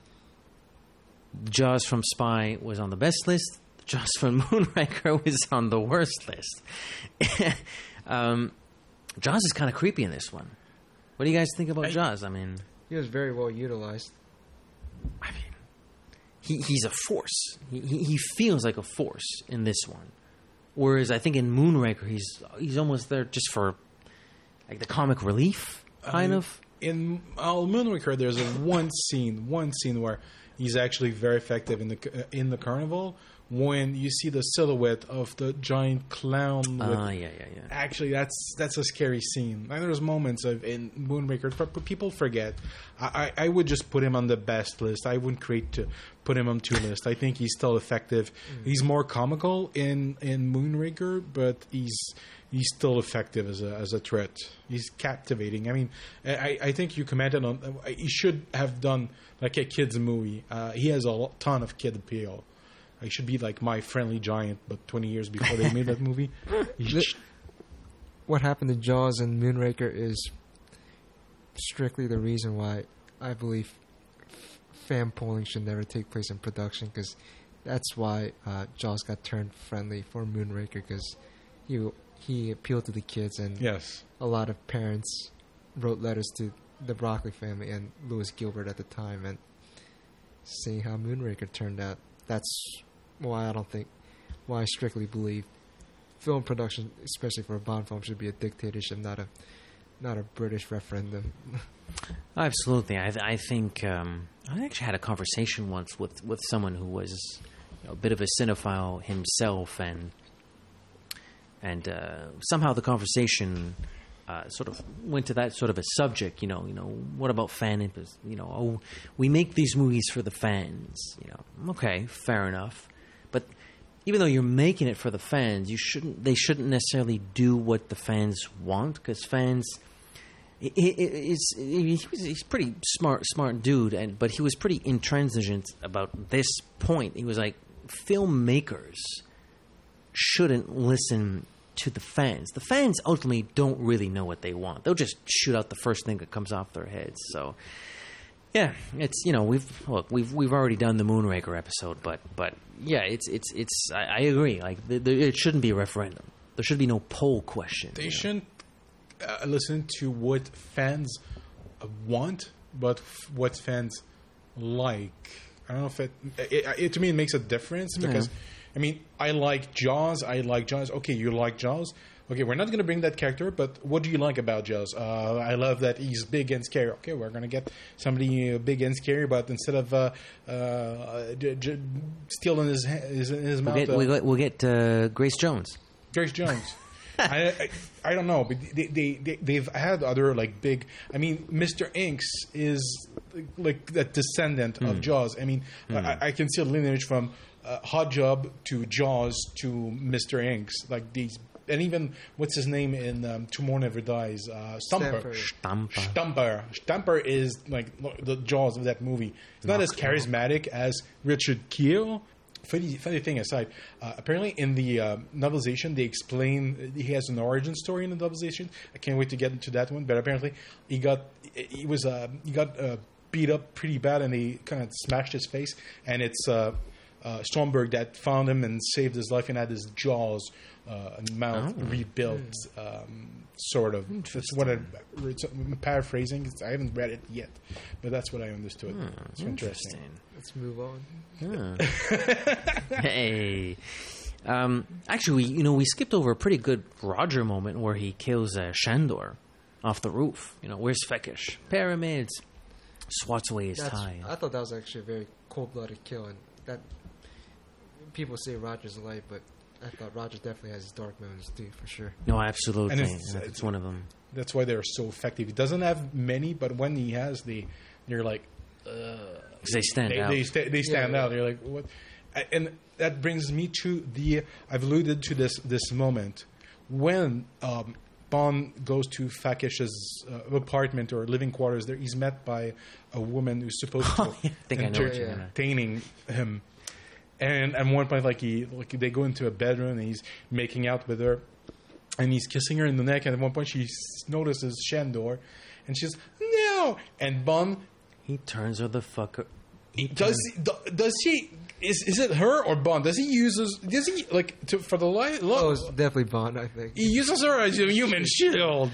Jaws from Spy was on the best list. Jaws from Moonraker was on the worst list. Jaws is kind of creepy in this one. What do you guys think about Jaws? I mean, he was very well utilized. I mean, he's a force. He feels like a force in this one. Whereas I think in Moonraker, he's almost there just for like the comic relief, kind of. In Moonraker, there's one scene where he's actually very effective in the carnival when you see the silhouette of the giant clown. Yeah. Actually, that's a scary scene. And there's moments in Moonraker people forget. I would just put him on the best list. I wouldn't put him on 2 lists. I think he's still effective. He's more comical in Moonraker, but he's still effective as a threat. He's captivating. I mean, I think you commented on he should have done like a kids movie. He has a ton of kid appeal. He should be like My Friendly Giant, but 20 years before they made that movie. What happened to Jaws and Moonraker is strictly the reason why I believe fan polling should never take place in production, because that's why Jaws got turned friendly for Moonraker, because he appealed to the kids, and yes, a lot of parents wrote letters to the Broccoli family and Lewis Gilbert at the time, and seeing how Moonraker turned out, that's why I strictly believe film production, especially for a Bond film, should be a dictatorship, not a British referendum. Absolutely. I think I actually had a conversation once with someone who was a bit of a cinephile himself, and somehow the conversation sort of went to that sort of a subject. What about fan interest? We make these movies for the fans. Okay, fair enough, but even though you're making it for the fans, they shouldn't necessarily do what the fans want, because fans. He's pretty smart dude, but he was pretty intransigent about this point. He was like, filmmakers shouldn't listen to the fans. The fans ultimately don't really know what they want. They'll just shoot out the first thing that comes off their heads. So, yeah, it's we've already done the Moonraker episode, but yeah, it's I agree. Like it shouldn't be a referendum. There should be no poll question. They shouldn't listen to what fans want, but what fans like. I don't know if it to me it makes a difference because I mean I like Jaws. Okay, you like Jaws. Okay, we're not going to bring that character, but what do you like about Jaws? I love that he's big and scary. Okay, we're going to get somebody big and scary, but instead of stealing his mouth, we'll get Grace Jones. Grace Jones. I don't know, but they've had other like big. I mean, Mr. Inks is like the descendant of Jaws. I mean, I can see a lineage from Hot Job to Jaws to Mr. Inks, like these. And even what's his name in Tomorrow Never Dies? Stumper. Stumper is like the Jaws of that movie. It's not as charismatic as Richard Kiel. Funny thing aside, apparently in the novelization they explain he has an origin story in the novelization. I can't wait to get into that one. But apparently he got beat up pretty bad, and they kind of smashed his face. And it's Stromberg that found him and saved his life and had his jaws and mouth rebuilt. Sort of. That's what I'm paraphrasing. I haven't read it yet, but that's what I understood. It's interesting. Let's move on. Hey. Actually, we skipped over a pretty good Roger moment where he kills Shandor off the roof. Where's Fekish? Pyramids. Swats away his tie. I thought that was actually a very cold-blooded kill, and that people say Roger's light, but I thought Roger definitely has his dark moments too, for sure. No, absolutely. And it's one of them. That's why they're so effective. He doesn't have many, but when he has, you're like, they stand out. They stand out. You're like, what? And that brings me to I've alluded to this moment when Bond goes to Fakish's apartment or living quarters. There, he's met by a woman who's supposed to be entertaining him. And at one point, they go into a bedroom and he's making out with her, and he's kissing her in the neck. And at one point, she notices Shandor, and she's no. And Bond, he turns her the fucker. Does he? Is it her or Bond? Does he for the light? Oh, it's definitely Bond. I think he uses her as a human shield.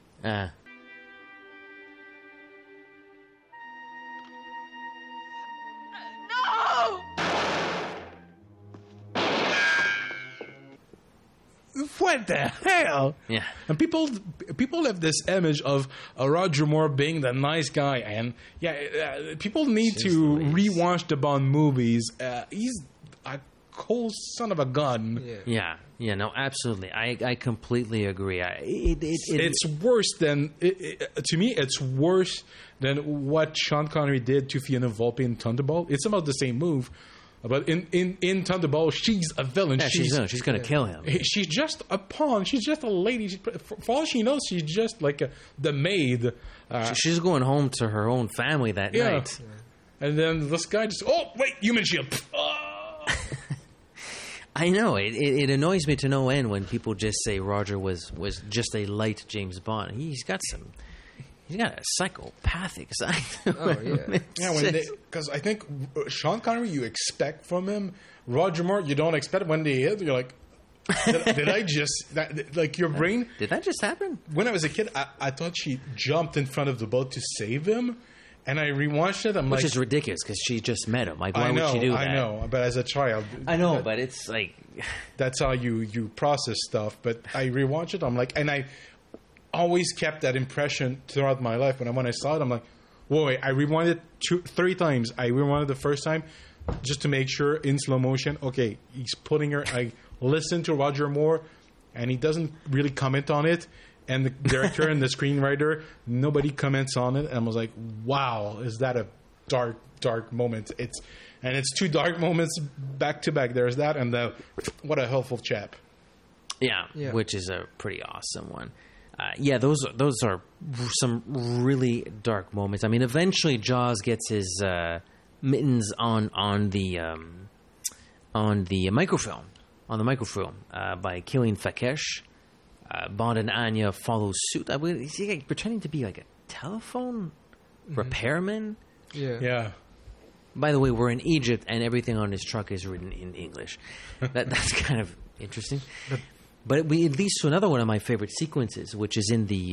What the hell? Yeah. And people have this image of Roger Moore being the nice guy, and people need to rewatch the Bond movies. He's a cold son of a gun. Yeah, no, absolutely. I completely agree. It's worse than to me. It's worse than what Sean Connery did to Fiona Volpe in Thunderball. It's about the same move. But in Thunderball, she's a villain. Yeah, she's going to kill him. She's just a pawn. She's just a lady. For all she knows, she's just like the maid. She's going home to her own family that night. Yeah. And then this guy just, human shield. I know. It annoys me to no end when people just say Roger was just a light James Bond. He's got a psychopathic side. Oh, yeah. Because I think Sean Connery, you expect from him. Roger Moore, you don't expect when they hit. You're like, did I just... your brain... Did that just happen? When I was a kid, I thought she jumped in front of the boat to save him. And I rewatched it. Which is ridiculous because she just met him. Like, why would she do that? I know, but as a child... I know, but it's like... That's how you process stuff. But I rewatched it. I'm like... And I... always kept that impression throughout my life. When I saw it, I'm like, whoa, I rewound it 3 times. I rewound it the first time just to make sure in slow motion, okay, he's putting her. I listened to Roger Moore, and he doesn't really comment on it. And the director and the screenwriter, nobody comments on it. And I was like, wow, is that a dark, dark moment? It's 2 dark moments back to back. There's that, and what a helpful chap. Yeah, which is a pretty awesome one. Those are some really dark moments. I mean, eventually Jaws gets his mittens on the microfilm by killing Fakesh. Bond and Anya follow suit. Is he pretending to be like a telephone repairman? Yeah. By the way, we're in Egypt, and everything on his truck is written in English. That's kind of interesting. But it leads to another one of my favorite sequences, which is in the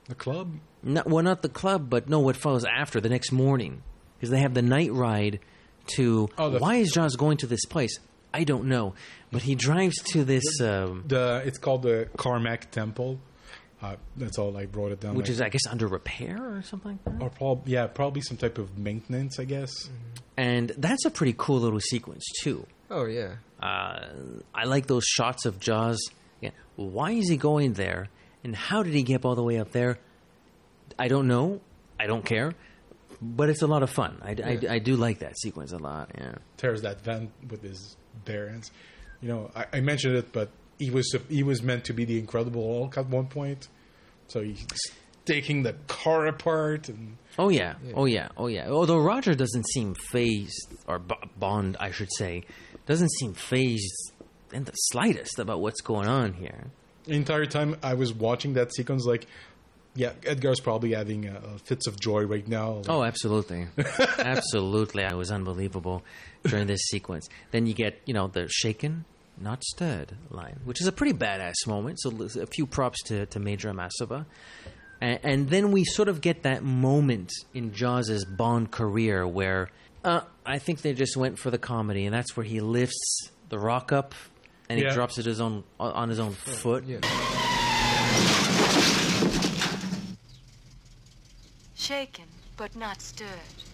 The club? Not the club, but no, what follows after, the next morning. Because they have the night ride to... why is Jaws going to this place? I don't know. But he drives to this... It's called the Karmak Temple. That's all I wrote it down. Which is, I guess, under repair or something like that? Or probably some type of maintenance, I guess. And that's a pretty cool little sequence, too. Oh, yeah. I like those shots of Jaws. Yeah. Why is he going there? And how did he get all the way up there? I don't know. I don't care. But it's a lot of fun. I do like that sequence a lot, yeah. Tears that vent with his bare hands. You know, I mentioned it, but he was meant to be the Incredible Hulk at one point. So he's taking the car apart. And Oh, yeah. Although Roger doesn't seem phased, or Bond, I should say, doesn't seem phased in the slightest about what's going on here. The entire time I was watching that sequence, like, yeah, Edgar's probably having fits of joy right now. Like, oh, absolutely. Absolutely. It was unbelievable during this sequence. Then you get, the shaken, not stirred line, which is a pretty badass moment. So a few props to Major Masaba. And then we sort of get that moment in Jaws' Bond career where I think they just went for the comedy, and that's where he lifts the rock up and he drops it on his own foot. Yeah. Shaken, but not stirred.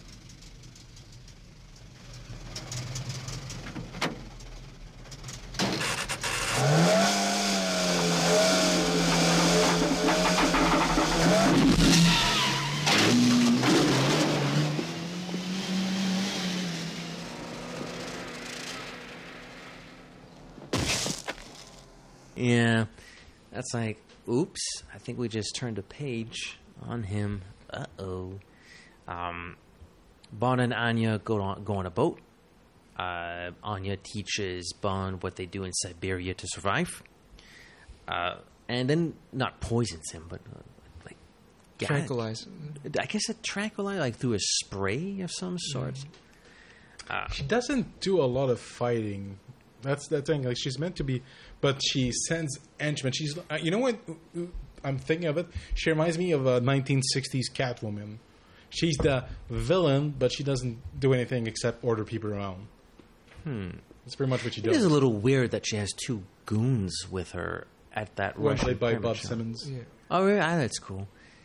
Yeah, that's like, oops, I think we just turned a page on him. Uh-oh. Bond and Anya go on a boat. Anya teaches Bond what they do in Siberia to survive. And then, not poisons him, but tranquilize. I guess a tranquilize, like through a spray of some sort. She doesn't do a lot of fighting. That's the thing. Like, she's meant to be, but she sends henchmen. She's, you know what? I'm thinking of it. She reminds me of a 1960s Catwoman. She's the villain, but she doesn't do anything except order people around. That's pretty much what she does. It is a little weird that she has two goons with her at that Russian played by pyramid Bob show. Simmons. Yeah. Oh, really? That's cool.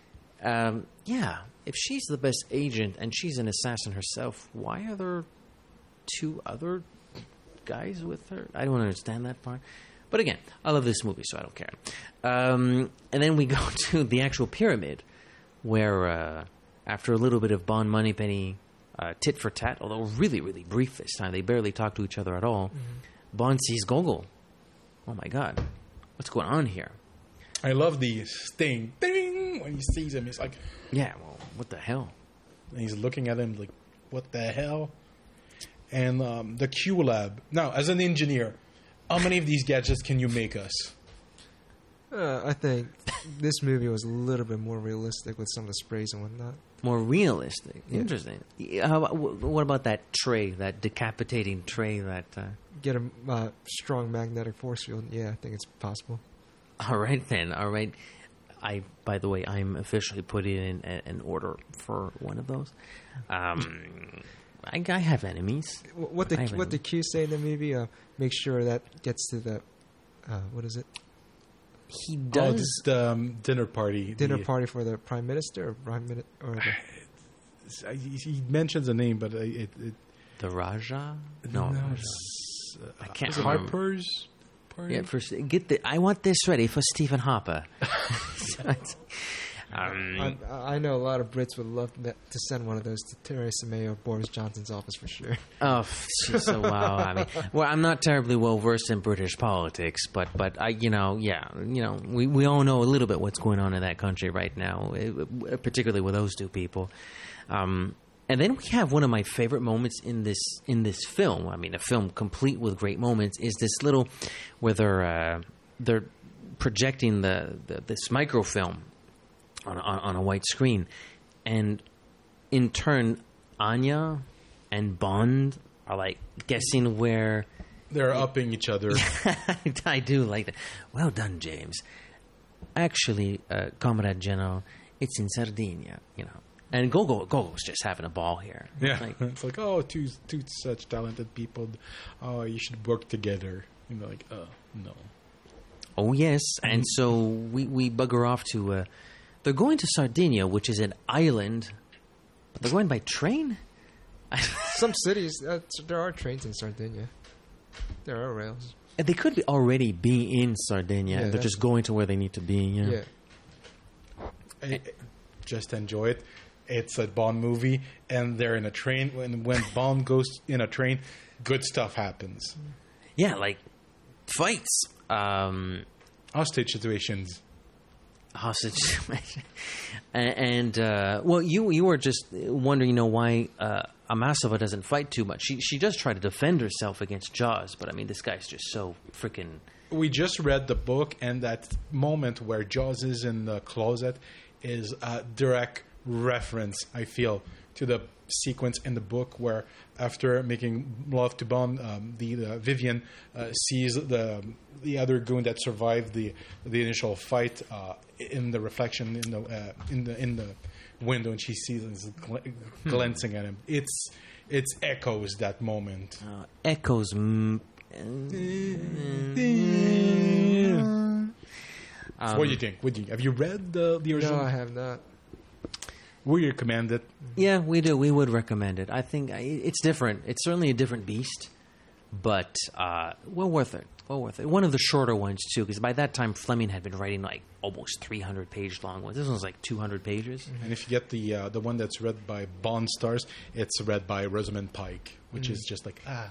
Yeah, if she's the best agent and she's an assassin herself, why are there two other guys with her? I don't understand that part. But again, I love this movie, so I don't care. And then we go to the actual pyramid, where after a little bit of Bond Moneypenny tit for tat, although really, really brief this time, they barely talk to each other at all, Bond sees Gogol. Oh my God, what's going on here? I love the sting. Ding! When he sees him, he's like... Yeah, well, what the hell? And he's looking at him like, what the hell? And the Q-Lab. Now, as an engineer, how many of these gadgets can you make us? I think this movie was a little bit more realistic with some of the sprays and whatnot. More realistic. Yeah. Interesting. What about that tray, that decapitating tray that... Get a strong magnetic force field. Yeah, I think it's possible. All right, then. All right. By the way, I'm officially putting in an order for one of those. I have enemies. What the Q say in the movie? Make sure that gets to the what is it? He does. Oh, the dinner party. Dinner party for the prime minister or prime minister or the... He mentions a name, but it the Raja. No, I can't remember. Harper's party. Yeah, I want this ready for Stephen Harper. I know a lot of Brits would love to send one of those to Theresa May or Boris Johnson's office for sure. Oh, so wow! I mean, well, I'm not terribly well versed in British politics, but I, we all know a little bit what's going on in that country right now, particularly with those two people. And then we have one of my favorite moments in this film. I mean, a film complete with great moments is this little where they're projecting this microfilm on a white screen, and in turn, Anya and Bond are like guessing where they're upping each other. I do like that. Well done, James. actually, Comrade General, it's in Sardinia, you know. And Gogo's just having a ball here. Yeah, Like, it's like, oh, two such talented people. Oh, you should work together. You know, like, no. oh, yes. And so we bugger off to... they're going to Sardinia, which is an island, but they're going by train? Some cities, there are trains in Sardinia. There are rails. They could already be in Sardinia. Yeah, They're that's- just going to where they need to be. Yeah. Just enjoy it. It's a Bond movie, and they're in a train. When Bond goes in a train, good stuff happens. Yeah, like fights, Hostage situations. hostage, and well, you were just wondering, you know, why Amasova doesn't fight too much. She does try to defend herself against Jaws, but I mean, this guy's just so freaking. We just read the book, and that moment where Jaws is in the closet is a direct reference, I feel, to the sequence in the book where, after making love to Bond, the Vivian sees the other goon that survived the initial fight in the reflection in the window, and she sees him glancing at him. It's echoes that moment. Echoes. What do you think? Have you read the original? No, I have not. We recommend it. Yeah, we do. We would recommend it. I think it's different. It's certainly a different beast, but well worth it. Well worth it. One of the shorter ones too, because by that time Fleming had been writing like almost 300-page long ones. This one's like 200 pages. And if you get the one that's read by Bond stars, it's read by Rosamund Pike, which is just like Yeah.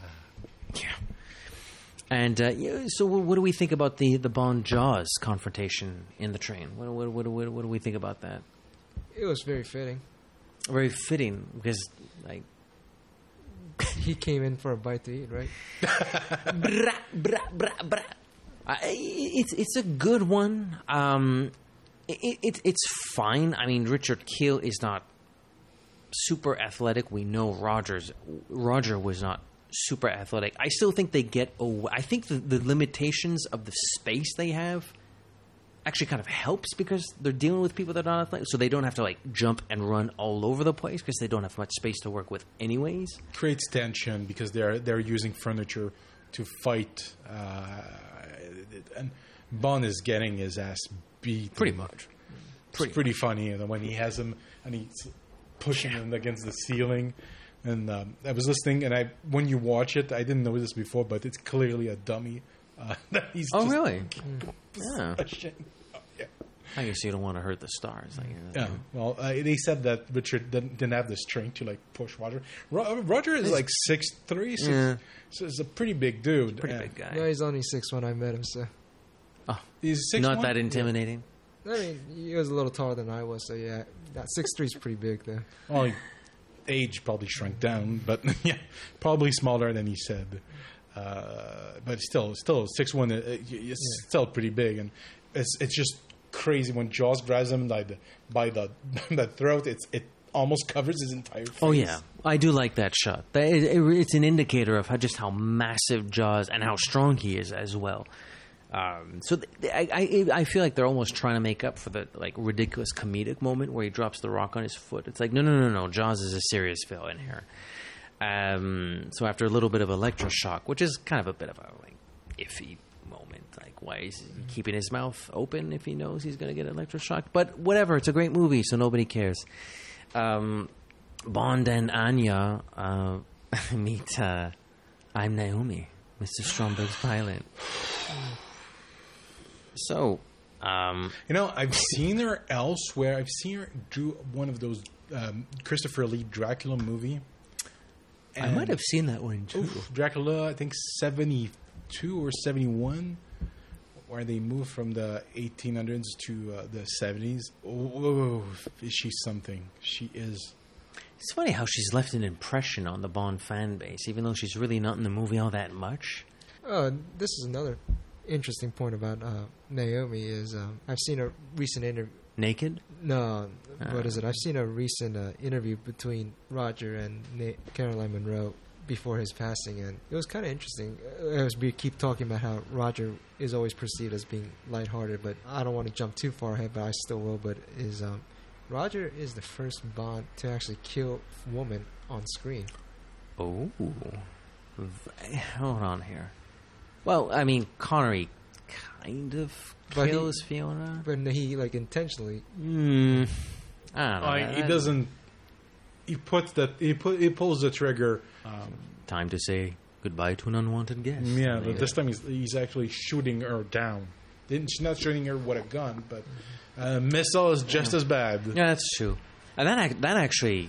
And so, what do we think about the Bond Jaws confrontation in the train? What do we think about that? It was very fitting. Very fitting, because like He came in for a bite to eat, right? brah, brah, brah, brah. It's a good one. It's fine. I mean, Richard Kiel is not super athletic. We know Roger was not super athletic. I still think they get away. I think the limitations of the space they have actually kind of helps, because they're dealing with people that are not athletic, so they don't have to like jump and run all over the place because they don't have much space to work with anyways. creates tension because they're using furniture to fight, and Bond is getting his ass beat. Pretty much. It's pretty funny, you know, when he has him and he's pushing him against the ceiling. And I was listening, and when you watch it, I didn't know this before, but it's clearly a dummy. That he's Oh, just really? Yeah. pushing. Yeah. I guess you don't want to hurt the stars. Like, Yeah. Well, they said that Richard didn't have the strength to like push Roger. Roger is like 6'3", Yeah. so it's a pretty big dude. Pretty big guy. No, he's only 6 when I met him, so. He's 6'1". Not that intimidating. I mean, he was a little taller than I was, so yeah. That 6'3" is pretty big, though. Well, age probably shrunk down, but yeah, probably smaller than he said. But still 6'1", it's still pretty big, and it's just crazy when Jaws grabs him by the throat. It almost covers his entire face. Oh, yeah. I do like that shot. It's an indicator of just how massive Jaws and how strong he is as well. So I feel like they're almost trying to make up for the like ridiculous comedic moment where he drops the rock on his foot. It's like, no. Jaws is a serious villain here. So after a little bit of electroshock, which is kind of a bit of a like iffy moment, like why is he keeping his mouth open if he knows he's going to get electroshocked? But whatever, it's a great movie, so nobody cares. Bond and Anya meet. I'm Naomi, Mr. Stromberg's pilot. So, I've seen her elsewhere. I've seen her do one of those Christopher Lee Dracula movie. I might have seen that one too. Dracula, I think 72 or 71, where they moved from the 1800s to the 70s. Oh, is she something? She is. It's funny how she's left an impression on the Bond fan base, even though she's really not in the movie all that much. This is another interesting point about Naomi is I've seen a recent interview. Naked? No, what is it? I've seen a recent interview between Roger and Caroline Munro before his passing, and it was kind of interesting. As we keep talking about how Roger is always perceived as being lighthearted, but I don't want to jump too far ahead, but I still will. But Roger is the first Bond to actually kill a woman on screen. Oh, hold on here. Well, I mean, Connery kind of kills Fiona, but he like intentionally. I don't know. He doesn't. He puts that. He pulls the trigger. Time to say goodbye to an unwanted guest. Yeah, but this time he's actually shooting her down. She's not shooting her with a gun, but a missile is just as bad. Yeah, that's true. And that actually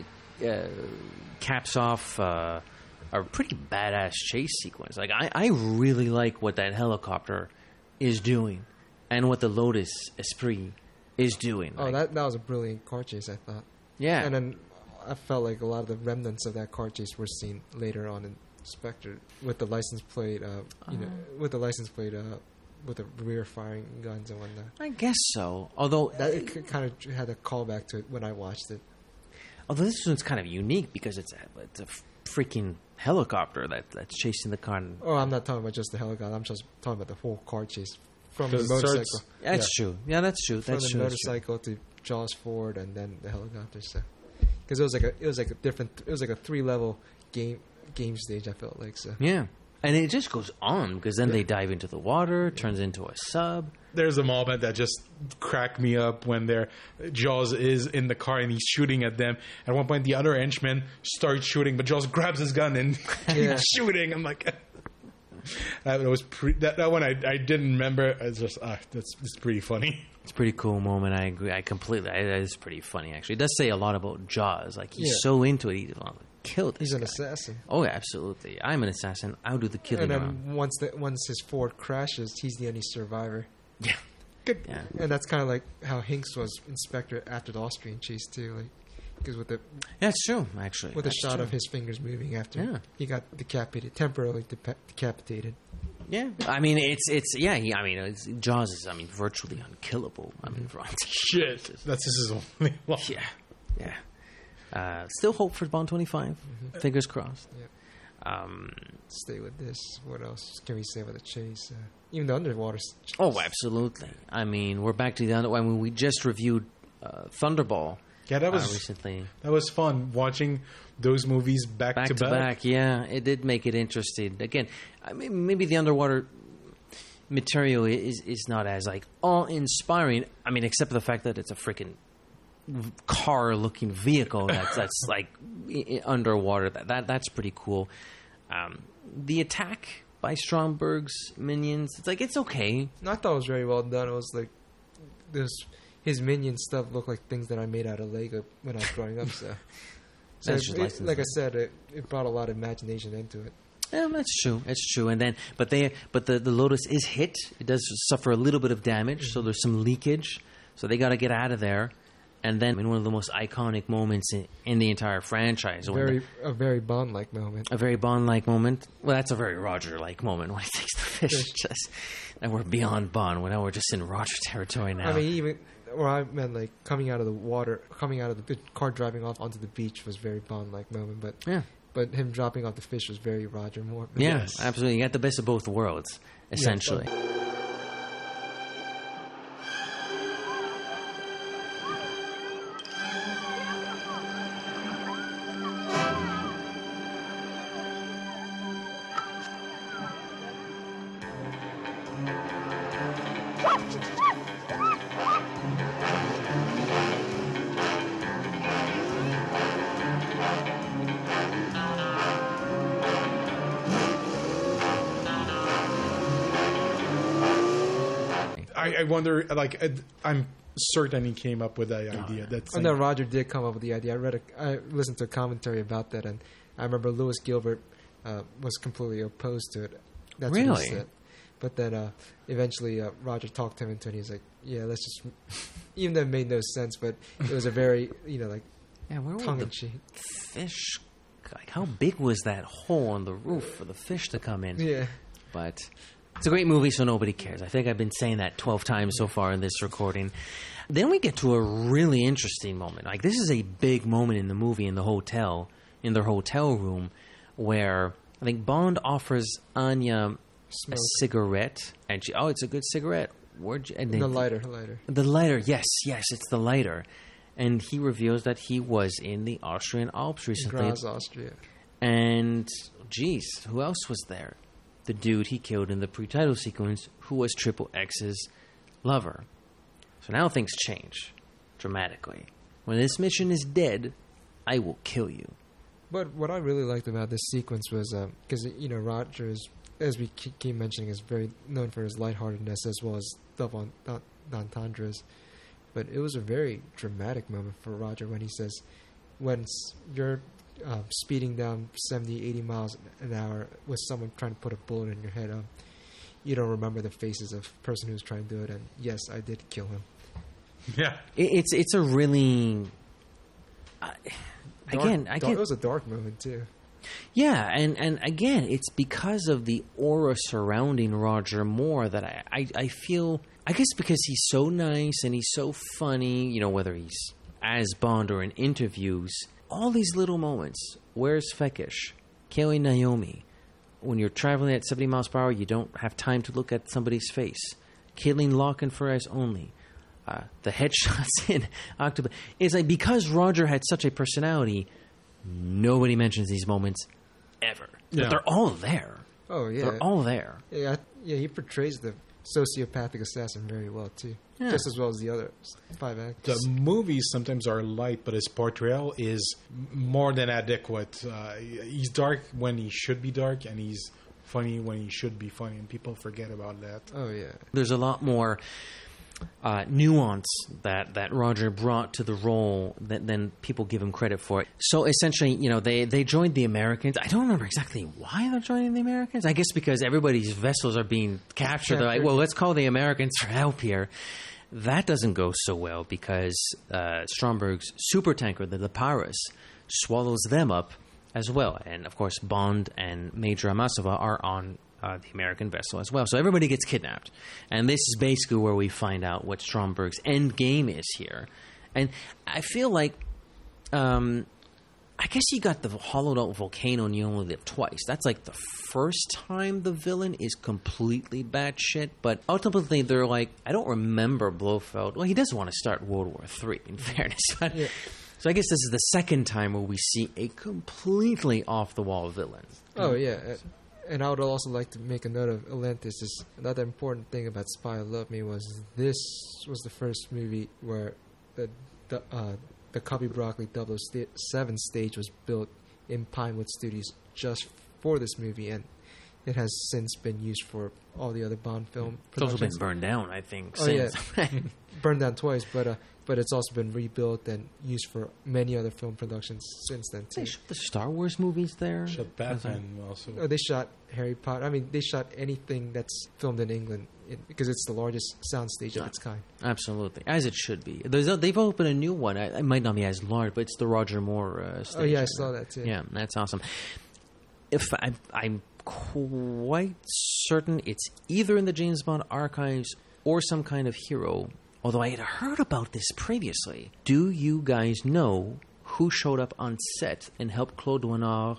caps off a pretty badass chase sequence. Like I really like what that helicopter is doing, and what the Lotus Esprit is doing. Oh, that was a brilliant car chase, I thought. Yeah, and then I felt like a lot of the remnants of that car chase were seen later on in Spectre with the license plate. With the license plate. With the rear firing guns and whatnot. I guess so. Although it kind of had a callback to it when I watched it. Although this one's kind of unique because it's a freaking helicopter that's chasing the car. Oh, I'm not talking about just the helicopter. I'm just talking about the whole car chase from the motorcycle. That's true. Yeah, that's true. From the motorcycle to Jaws Ford and then the helicopter. So, because it was like a 3-level game stage. I felt like so. Yeah. And it just goes on because then they dive into the water, turns into a sub. There's a moment that just cracked me up when Jaws is in the car and he's shooting at them. At one point, the other henchman starts shooting, but Jaws grabs his gun and keeps shooting. I'm like, that one I didn't remember. It's just it's pretty funny. It's a pretty cool moment. I agree. That is pretty funny. Actually, it does say a lot about Jaws. Like he's so into it, he's killed. He's an assassin. Oh, absolutely. I'm an assassin. I'll do the killing. And then once his Ford crashes, he's the only survivor. Yeah. Good. Yeah. And that's kind of like how Hinks was in Spectre after the Austrian chase too, like because with the that's true actually with a shot of his fingers moving after he got temporarily decapitated. Yeah, I mean it's Jaws is virtually unkillable. I mean, shit, that's his only one. Yeah. Still hope for Bond 25. Mm-hmm. Fingers crossed. Yeah. Stay with this. What else can we say about the chase? Even the underwater chase. Oh, absolutely. I mean, we're back to the underwater. I mean, we just reviewed Thunderball. Yeah, that was recently. That was fun watching those movies back to back. Yeah, it did make it interesting. Again, I mean, maybe the underwater material is not as like awe-inspiring. I mean, except for the fact that it's a freaking car-looking vehicle that's like underwater. That's pretty cool. The attack by Stromberg's minions, it's okay. No, I thought it was very well done. It was like his minion stuff looked like things that I made out of Lego when I was growing up. So like I said, it brought a lot of imagination into it. Yeah, that's true. It's true. And then, but the Lotus is hit. It does suffer a little bit of damage, so there's some leakage. So they got to get out of there. And then, in one of the most iconic moments in the entire franchise, a very Bond-like moment. A very Bond-like moment. Well, that's a very Roger-like moment when he takes the fish. And we're beyond Bond. Now we're just in Roger territory now. I mean, I meant like coming out of the water, coming out of the car driving off onto the beach was very Bond-like moment. But yeah. But him dropping off the fish was very Roger Moore. Yeah, yes. Absolutely. You got the best of both worlds, essentially. Yeah, I wonder, I'm certain he came up with that idea. No, Roger did come up with the idea. I listened to a commentary about that, and I remember Lewis Gilbert was completely opposed to it. That's really? What he said. But then eventually Roger talked him into it, and he's like, yeah, let's just... Even though it made no sense, but it was a very, tongue-in-cheek. Fish... Like, how big was that hole on the roof for the fish to come in? Yeah. But... It's a great movie, so nobody cares. I think I've been saying that 12 times so far in this recording. Then we get to a really interesting moment. Like, this is a big moment in the movie in their hotel room, where I think Bond offers Anya Smoke. a cigarette, and she, it's a good cigarette. Where'd you, and The then- lighter. The lighter, yes, it's the lighter. And he reveals that he was in the Austrian Alps recently. Graz, Austria. And, geez, who else was there? The dude he killed in the pre-title sequence, who was Triple X's lover. So now things change dramatically. When this mission is dead, I will kill you. But what I really liked about this sequence was because Rogers, as we keep mentioning, is very known for his lightheartedness as well as double entendres. But it was a very dramatic moment for Roger when he says, when you're speeding down 70, 80 miles an hour with someone trying to put a bullet in your head, you don't remember the faces of the person who's trying to do it. And yes, I did kill him. Yeah. It's a really... It was a dark moment too. Yeah, and again, it's because of the aura surrounding Roger Moore that I feel... I guess because he's so nice and he's so funny, whether he's as Bond or in interviews, all these little moments. Where's Fekish? Killing Naomi. When you're traveling at 70 miles per hour, you don't have time to look at somebody's face. Killing Locke and Perez only. The headshots in October. It's like because Roger had such a personality, nobody mentions these moments ever. But they're all there. Oh, yeah. They're all there. Yeah, he portrays the sociopathic assassin very well, too. Yeah. Just as well as the other 5 actors. The movies sometimes are light, but his portrayal is more than adequate. He's dark when he should be dark, and he's funny when he should be funny, and people forget about that. Oh, yeah. There's a lot more nuance that Roger brought to the role than people give him credit for. So essentially, they joined the Americans. I don't remember exactly why they're joining the Americans. I guess because everybody's vessels are being captured. They're like, well, let's call the Americans for help here. That doesn't go so well because Stromberg's supertanker, the Lapárus, swallows them up as well. And, of course, Bond and Major Amasova are on the American vessel as well. So everybody gets kidnapped. And this is basically where we find out what Stromberg's end game is here. And I feel like, I guess you got the hollowed out volcano and you only live twice. That's like the first time the villain is completely batshit. But ultimately they're like, I don't remember Blofeld. Well, he doesn't want to start World War III, in fairness. But, Yeah. So I guess this is the second time where we see a completely off-the-wall villain. Oh, yeah. And I would also like to make a note of Atlantis. Is another important thing about Spy Who Loved Me was this was the first movie where the Cubby Broccoli 007 stage was built in Pinewood Studios just for this movie, and it has since been used for all the other Bond film It's also been productions. burned down, I think. Oh, since. yeah. Burned down twice, but it's also been rebuilt and used for many other film productions since then too. They shot the Star Wars movies there. Shot Batman also. Oh, they shot Harry Potter. I mean, they shot anything that's filmed in England because it's the largest soundstage of its kind. Absolutely, as it should be. They've opened a new one. It might not be as large, but it's the Roger Moore stage. Oh yeah, I saw that too. Yeah, that's awesome. If I'm quite certain it's either in the James Bond archives or some kind of hero. Although I had heard about this previously. Do you guys know who showed up on set and helped Claude Renoir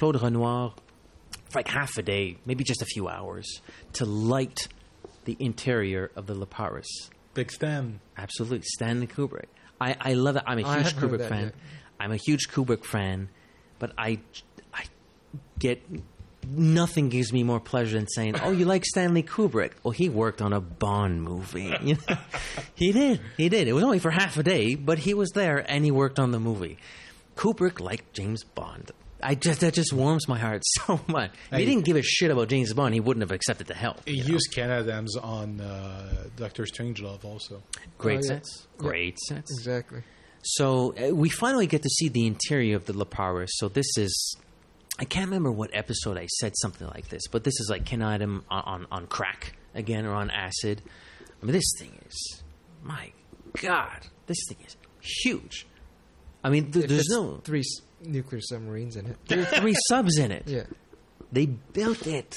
for like half a day, maybe just a few hours, to light the interior of the Lapárus? Big Stan. Absolutely, Stanley Kubrick. I love it. I'm a I huge haven't heard Kubrick that fan. yet. I'm a huge Kubrick fan, but I get nothing gives me more pleasure than saying, "Oh, you like Stanley Kubrick? Well, he worked on a Bond movie. You know? He did. It was only for half a day, but he was there and he worked on the movie. Kubrick liked James Bond. That just warms my heart so much. If he didn't give a shit about James Bond, he wouldn't have accepted the help. He used Ken Adams on Doctor Strangelove also. Great Oh, yeah. sets. Great sets. Exactly. So we finally get to see the interior of the Lapárus. So this is, I can't remember what episode I said something like this, but this is like Ken Adam on crack again or on acid. I mean, this thing is, my God, this thing is huge. I mean, It there's fits no 3 nuclear submarines in it. there are 3 subs in it. Yeah. They built it.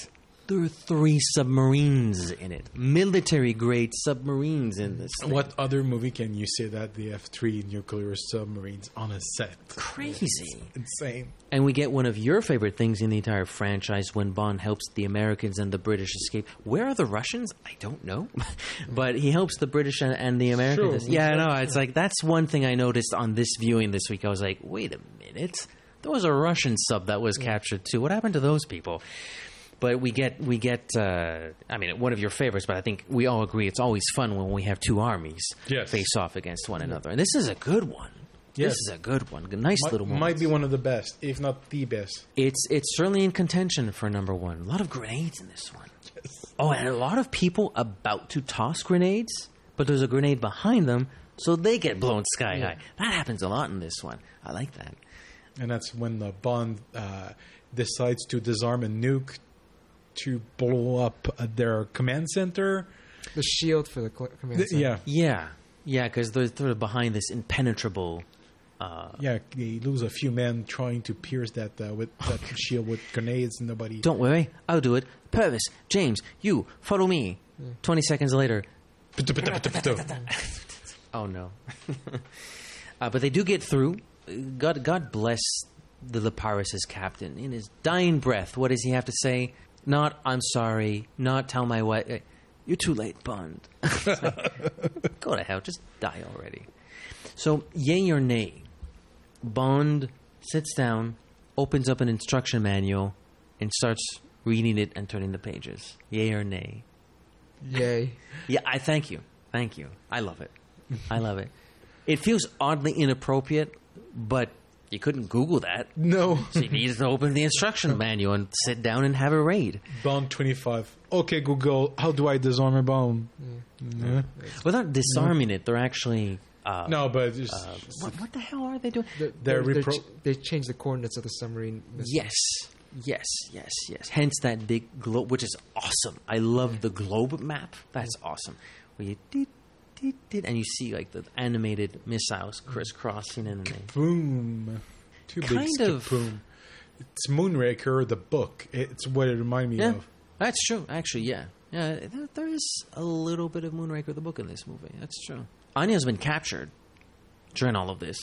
There are 3 submarines in it. Military-grade submarines in this thing. What other movie can you say that they have 3 nuclear submarines on a set? Crazy. Insane. And we get one of your favorite things in the entire franchise when Bond helps the Americans and the British escape. Where are the Russians? I don't know. But he helps the British and the Americans. Sure. Yeah, I know. It's like, that's one thing I noticed on this viewing this week. I was like, wait a minute. There was a Russian sub that was captured too. What happened to those people? But we get. I mean, one of your favorites, but I think we all agree it's always fun when we have 2 armies face off against one another. And this is a good one. Yes. This is a good one. A nice little moment. Might be one of the best, if not the best. It's certainly in contention for number 1. A lot of grenades in this one. Yes. Oh, and a lot of people about to toss grenades, but there's a grenade behind them, so they get blown sky high. That happens a lot in this one. I like that. And that's when the Bond decides to disarm a nuke to blow up their command center. The shield for the command center. Yeah, because they're sort of behind this impenetrable... they lose a few men trying to pierce that shield with grenades, and nobody... Don't worry, I'll do it. Purvis, James, you, follow me. 20 seconds later... Oh, no. But they do get through. God bless the Leparis' captain. In his dying breath, what does he have to say? Not, I'm sorry. Not, tell my wife. You're too late, Bond. Like, go to hell. Just die already. So, yay or nay, Bond sits down, opens up an instruction manual, and starts reading it and turning the pages. Yay or nay? Yay. Yeah, I thank you. Thank you. I love it. I love it. It feels oddly inappropriate, but you couldn't Google that. No. So you needed to open the instruction manual and sit down and have a raid. Bond 25. Okay, Google, how do I disarm a bomb? Yeah. Well, they're not disarming it. They're actually... no, but... Just, what the hell are they doing? They changed the coordinates of the submarine. Yes. Hence that big globe, which is awesome. I love the globe map. That's awesome. Where you... and you see like the animated missiles crisscrossing and boom, too big. Boom. It's Moonraker, the book. It's what it reminded me of. That's true. Actually, yeah. There is a little bit of Moonraker, the book, in this movie. That's true. Anya's been captured during all of this,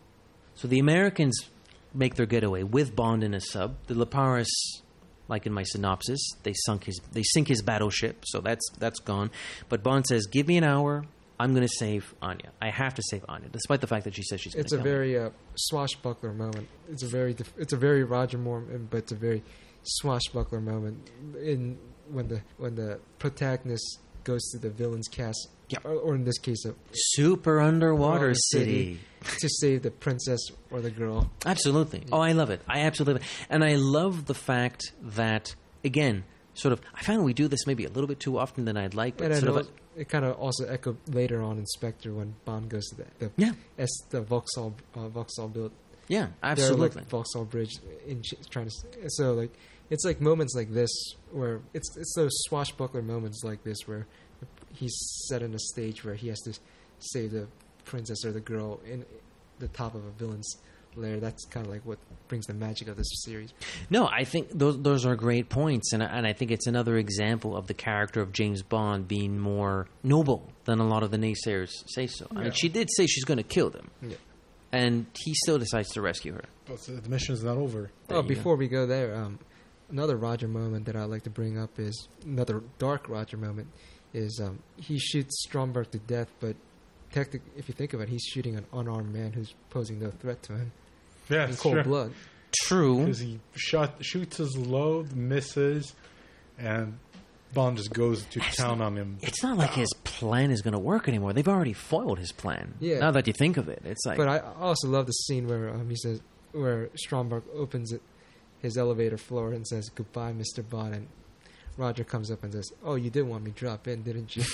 so the Americans make their getaway with Bond in a sub. The Leparis, like in my synopsis, they sink his battleship, so that's gone. But Bond says, "Give me an hour. I'm going to save Anya. I have to save Anya, despite the fact that she says she's going to kill me." It's a very swashbuckler moment. It's a very Roger Moore, but it's a very swashbuckler moment when the protagonist goes to the villain's castle, or in this case, a super underwater city to save the princess or the girl. Absolutely. Yeah. Oh, I love it. I absolutely love it. And I love the fact that, again, sort of, I find we do this maybe a little bit too often than I'd like, but it kind of also echoed later on in Spectre when Bond goes to the Vauxhall build. Yeah, absolutely. Like Vauxhall Bridge trying to. So like it's like moments like this where it's those swashbuckler moments like this where he's set in a stage where he has to save the princess or the girl in the top of a villain's lair. That's kind of like what brings the magic of this series. No, I think those are great points, and I think it's another example of the character of James Bond being more noble than a lot of the naysayers say so. Yeah. I mean, she did say she's going to kill them, and he still decides to rescue her. But the mission's not over. Before we go there, another Roger moment that I'd like to bring up is another dark Roger moment. Is he shoots Stromberg to death, but technically, if you think of it, he's shooting an unarmed man who's posing no threat to him. Yeah, in cold blood. True. Because he shoots his load, misses, and Bond just goes to town on him. It's not like his plan is going to work anymore. They've already foiled his plan. Yeah. Now that you think of it, it's like. But I also love the scene where he says, where Stromberg opens his elevator floor and says, "Goodbye, Mr. Bond," and Roger comes up and says, "Oh, you did want me to drop in, didn't you?"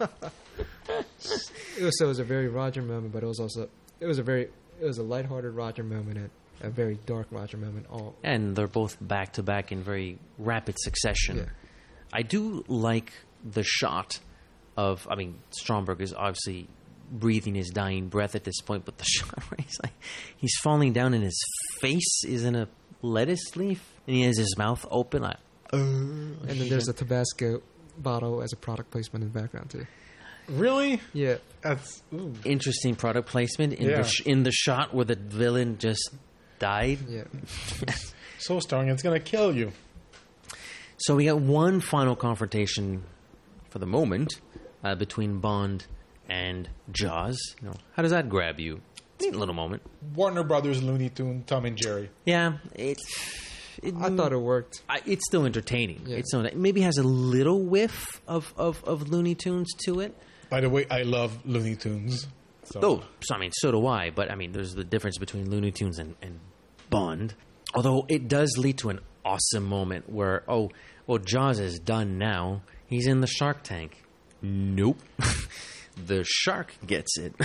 It was a very Roger moment, but it was a lighthearted Roger moment and a very dark Roger moment. And they're both back to back in very rapid succession. Yeah. I do like the shot of. I mean, Stromberg is obviously breathing his dying breath at this point, but the shot where he's falling down and his face is in a lettuce leaf and he has his mouth open. And then there's a Tabasco bottle as a product placement in the background too. Really? Yeah. That's ooh. Interesting product placement in Yeah. in the shot where the villain just died. Yeah. So strong, it's going to kill you. So we got one final confrontation for the moment between Bond and Jaws. You know, how does that grab you? Neat little moment. Warner Brothers, Looney Tunes, Tom and Jerry. Yeah, I thought it worked. it's still entertaining. Yeah. It's still, maybe has a little whiff of Looney Tunes to it. By the way, I love Looney Tunes. So. Oh, so, I mean, so do I. But I mean, there's the difference between Looney Tunes and Bond. Although it does lead to an awesome moment where, Jaws is done now. He's in the shark tank. Nope. The shark gets it.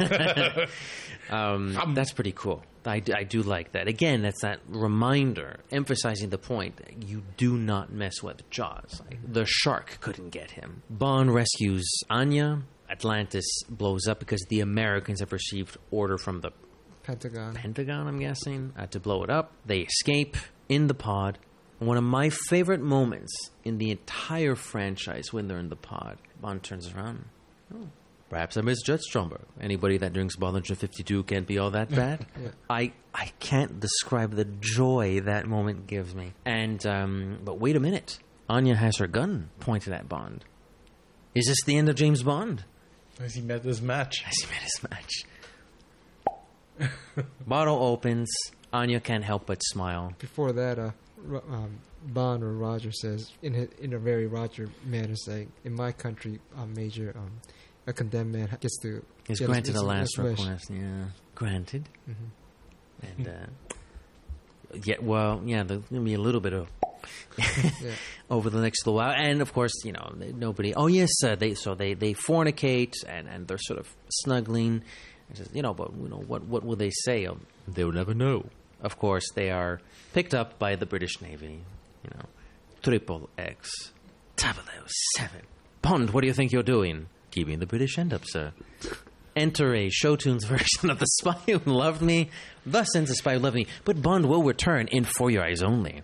That's pretty cool. I do like that. Again, that's that reminder, emphasizing the point that you do not mess with Jaws. Like, the shark couldn't get him. Bond rescues Anya. Atlantis blows up because the Americans have received order from the Pentagon, I'm guessing, to blow it up. They escape in the pod. One of my favorite moments in the entire franchise when they're in the pod, Bond turns around. Oh, perhaps I misjudged Stromberg. Anybody that drinks Bollinger 52 can't be all that bad. Yeah. I can't describe the joy that moment gives me. And but wait a minute. Anya has her gun pointed at Bond. Is this the end of James Bond? Has he met his match? Has he met his match? Bottle opens. Anya can't help but smile. Before that, Bond or Roger says in a very Roger manner, saying, "In my country, Major, a condemned man gets to He's get granted his a last wish." request. Yeah, granted. Mm-hmm. And there's gonna be a little bit of Yeah. over the next little while, and of course, nobody. Oh yes, they fornicate and they're sort of snuggling. It says, what will they say? They'll never know. Of course, they are picked up by the British Navy. Triple X, 007. Bond, what do you think you're doing? Keeping the British end up, sir. Enter a Showtunes version of The Spy Who Loved Me. Thus ends The Spy Who Loved Me. But Bond will return in For Your Eyes Only.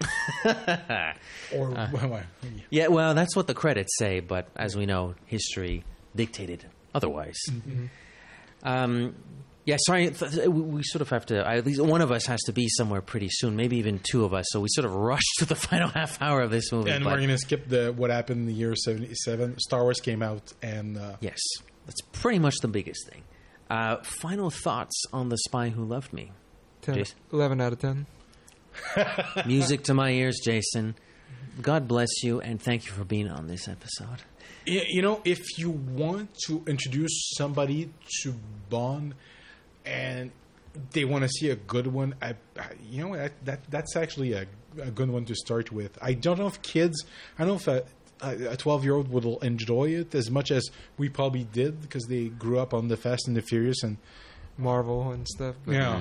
Yeah, well, that's what the credits say, but as we know, history dictated otherwise. Mm-hmm. Sorry, we sort of have to, at least one of us has to be somewhere pretty soon, maybe even two of us, so we sort of rushed to the final half hour of this movie. And we're going to skip what happened in the year 77. Star Wars came out, and... Yes, that's pretty much the biggest thing. Final thoughts on The Spy Who Loved Me? 11 out of 10. Music to my ears, Jason. God bless you, and thank you for being on this episode. If you want to introduce somebody to Bond and they want to see a good one, that's actually a good one to start with. I don't know if kids, I don't know if a 12-year-old will enjoy it as much as we probably did because they grew up on the Fast and the Furious and Marvel and stuff. But,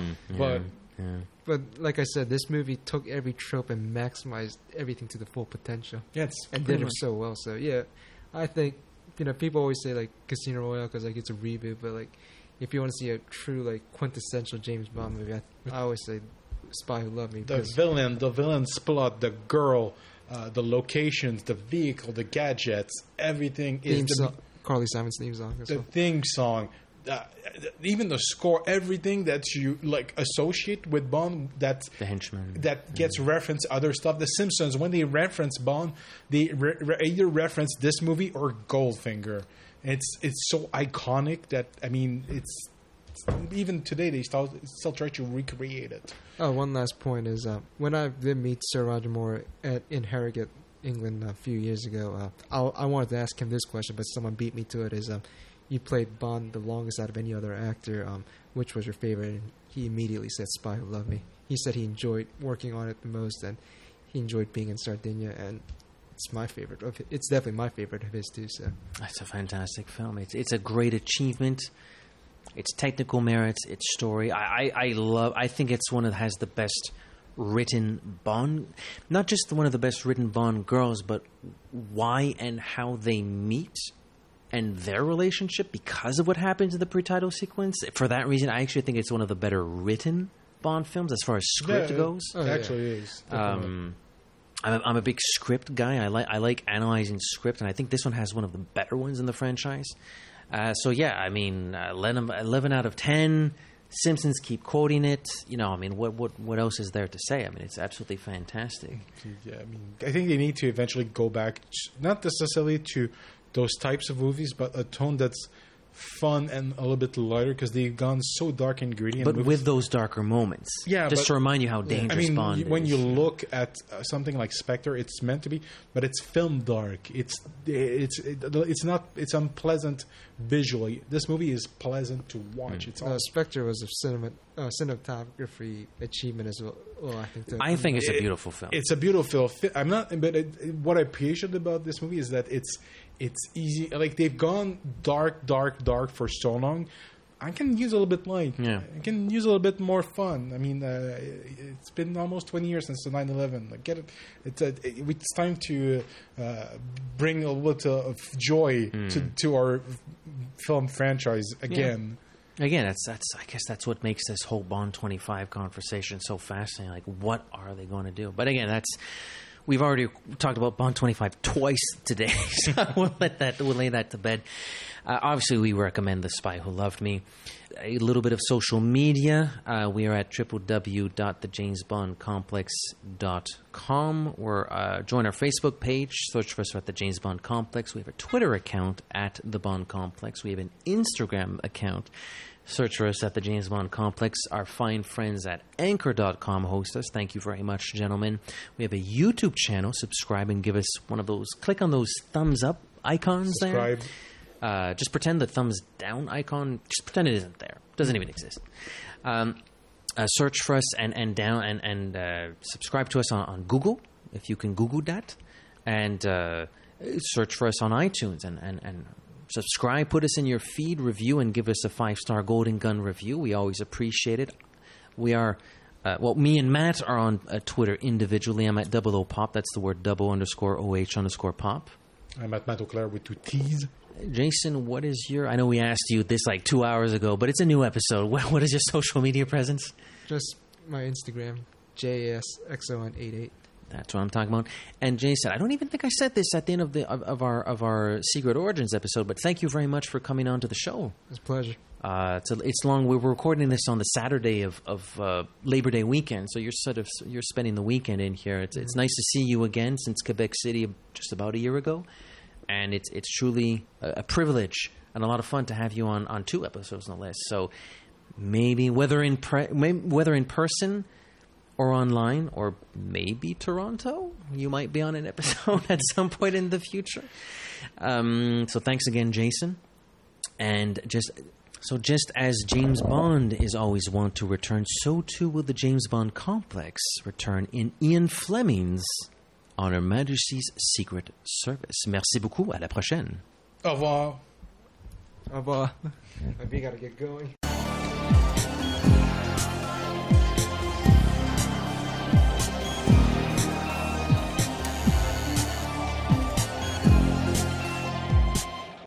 But like I said, this movie took every trope and maximized everything to the full potential. And did it so well. So yeah, I think people always say like Casino Royale because like it's a reboot, but like if you want to see a true like quintessential James Bond movie, I always say Spy Who Loved Me. The villain's plot, the girl, the locations, the vehicle, the gadgets, everything is Carly Simon's theme song. The theme song. Even the score, everything that you like associate with Bond, that's the henchman that gets referenced other stuff. The Simpsons, when they reference Bond, they either reference this movie or Goldfinger. It's so iconic that it's even today they still try to recreate it. Oh, one last point is when I did meet Sir Roger Moore in Harrogate, England a few years ago, I wanted to ask him this question, but someone beat me to it. Is you played Bond the longest out of any other actor. Which was your favorite? And he immediately said Spy Who Loved Me. He said he enjoyed working on it the most, and he enjoyed being in Sardinia, and it's my favorite. It's definitely my favorite of his too. So that's a fantastic film. It's a great achievement. Its technical merits, its story. I think it's one that has the best written Bond. Not just one of the best written Bond girls, but why and how they meet. And their relationship because of what happens in the pre-title sequence. For that reason, I actually think it's one of the better written Bond films as far as script goes. It actually is. I'm a big script guy. I like analyzing script, and I think this one has one of the better ones in the franchise. So yeah, I mean, 11 out of 10. Simpsons keep quoting it. You know, I mean, what else is there to say? I mean, it's absolutely fantastic. Yeah, I mean, I think they need to eventually go back, not necessarily to those types of movies, but a tone that's fun and a little bit lighter, because they've gone so dark and gritty. But with those darker moments. Yeah, just to remind you how dangerous Bond is. When you look at something like Spectre, it's meant to be, but it's filmed dark. It's unpleasant visually. This movie is pleasant to watch. It's Spectre was a cinematography achievement as well. I think it's a beautiful film. It's a beautiful film. I'm not, but what I appreciate about this movie is that it's easy. Like, they've gone dark for so long. I can use a little bit light. Yeah. I can use a little bit more fun. I mean, it's been almost 20 years since the 9/11. Like, get it? It's time to bring a little bit of joy to our film franchise again. Yeah. Again, I guess that's what makes this whole Bond 25 conversation so fascinating. Like, what are they going to do? But again, we've already talked about Bond 25 twice today, so we'll lay that to bed. Obviously, we recommend The Spy Who Loved Me. A little bit of social media. We are at www.thejamesbondcomplex.com. Join our Facebook page. Search for us at The James Bond Complex. We have a Twitter account at The Bond Complex. We have an Instagram account. Search for us at The James Bond Complex. Our fine friends at Anchor.com host us. Thank you very much, gentlemen. We have a YouTube channel. Subscribe and give us one of those. Click on those thumbs up icons there. Just pretend the thumbs down icon. Just pretend it isn't there. It doesn't even exist. Search for us and subscribe to us on Google, if you can Google that. And search for us on iTunes and subscribe, put us in your feed, review, and give us a 5-star Golden Gun review. We always appreciate it. We are, me and Matt are on Twitter individually. I'm at @00pop. That's the word _OH_pop. I'm at Matt O'Clair with 2 T's. Jason, what is your... I know we asked you this like 2 hours ago, but it's a new episode. What is your social media presence? Just my Instagram, JASXON88. That's what I'm talking about. And Jason, I don't even think I said this at the end of our Secret Origins episode, but thank you very much for coming on to the show. It's a pleasure. It's long. We were recording this on the Saturday of Labor Day weekend, so you're spending the weekend in here. It's nice to see you again since Quebec City just about a year ago, and it's truly a privilege and a lot of fun to have you on 2 episodes no less. So maybe whether in person or online, or maybe Toronto, you might be on an episode at some point in the future. So thanks again, Jason. And just as James Bond is always wont to return, so too will the James Bond Complex return in Ian Fleming's On Her Majesty's Secret Service. Merci beaucoup. À la prochaine. Au revoir. Au revoir. I think I gotta get going.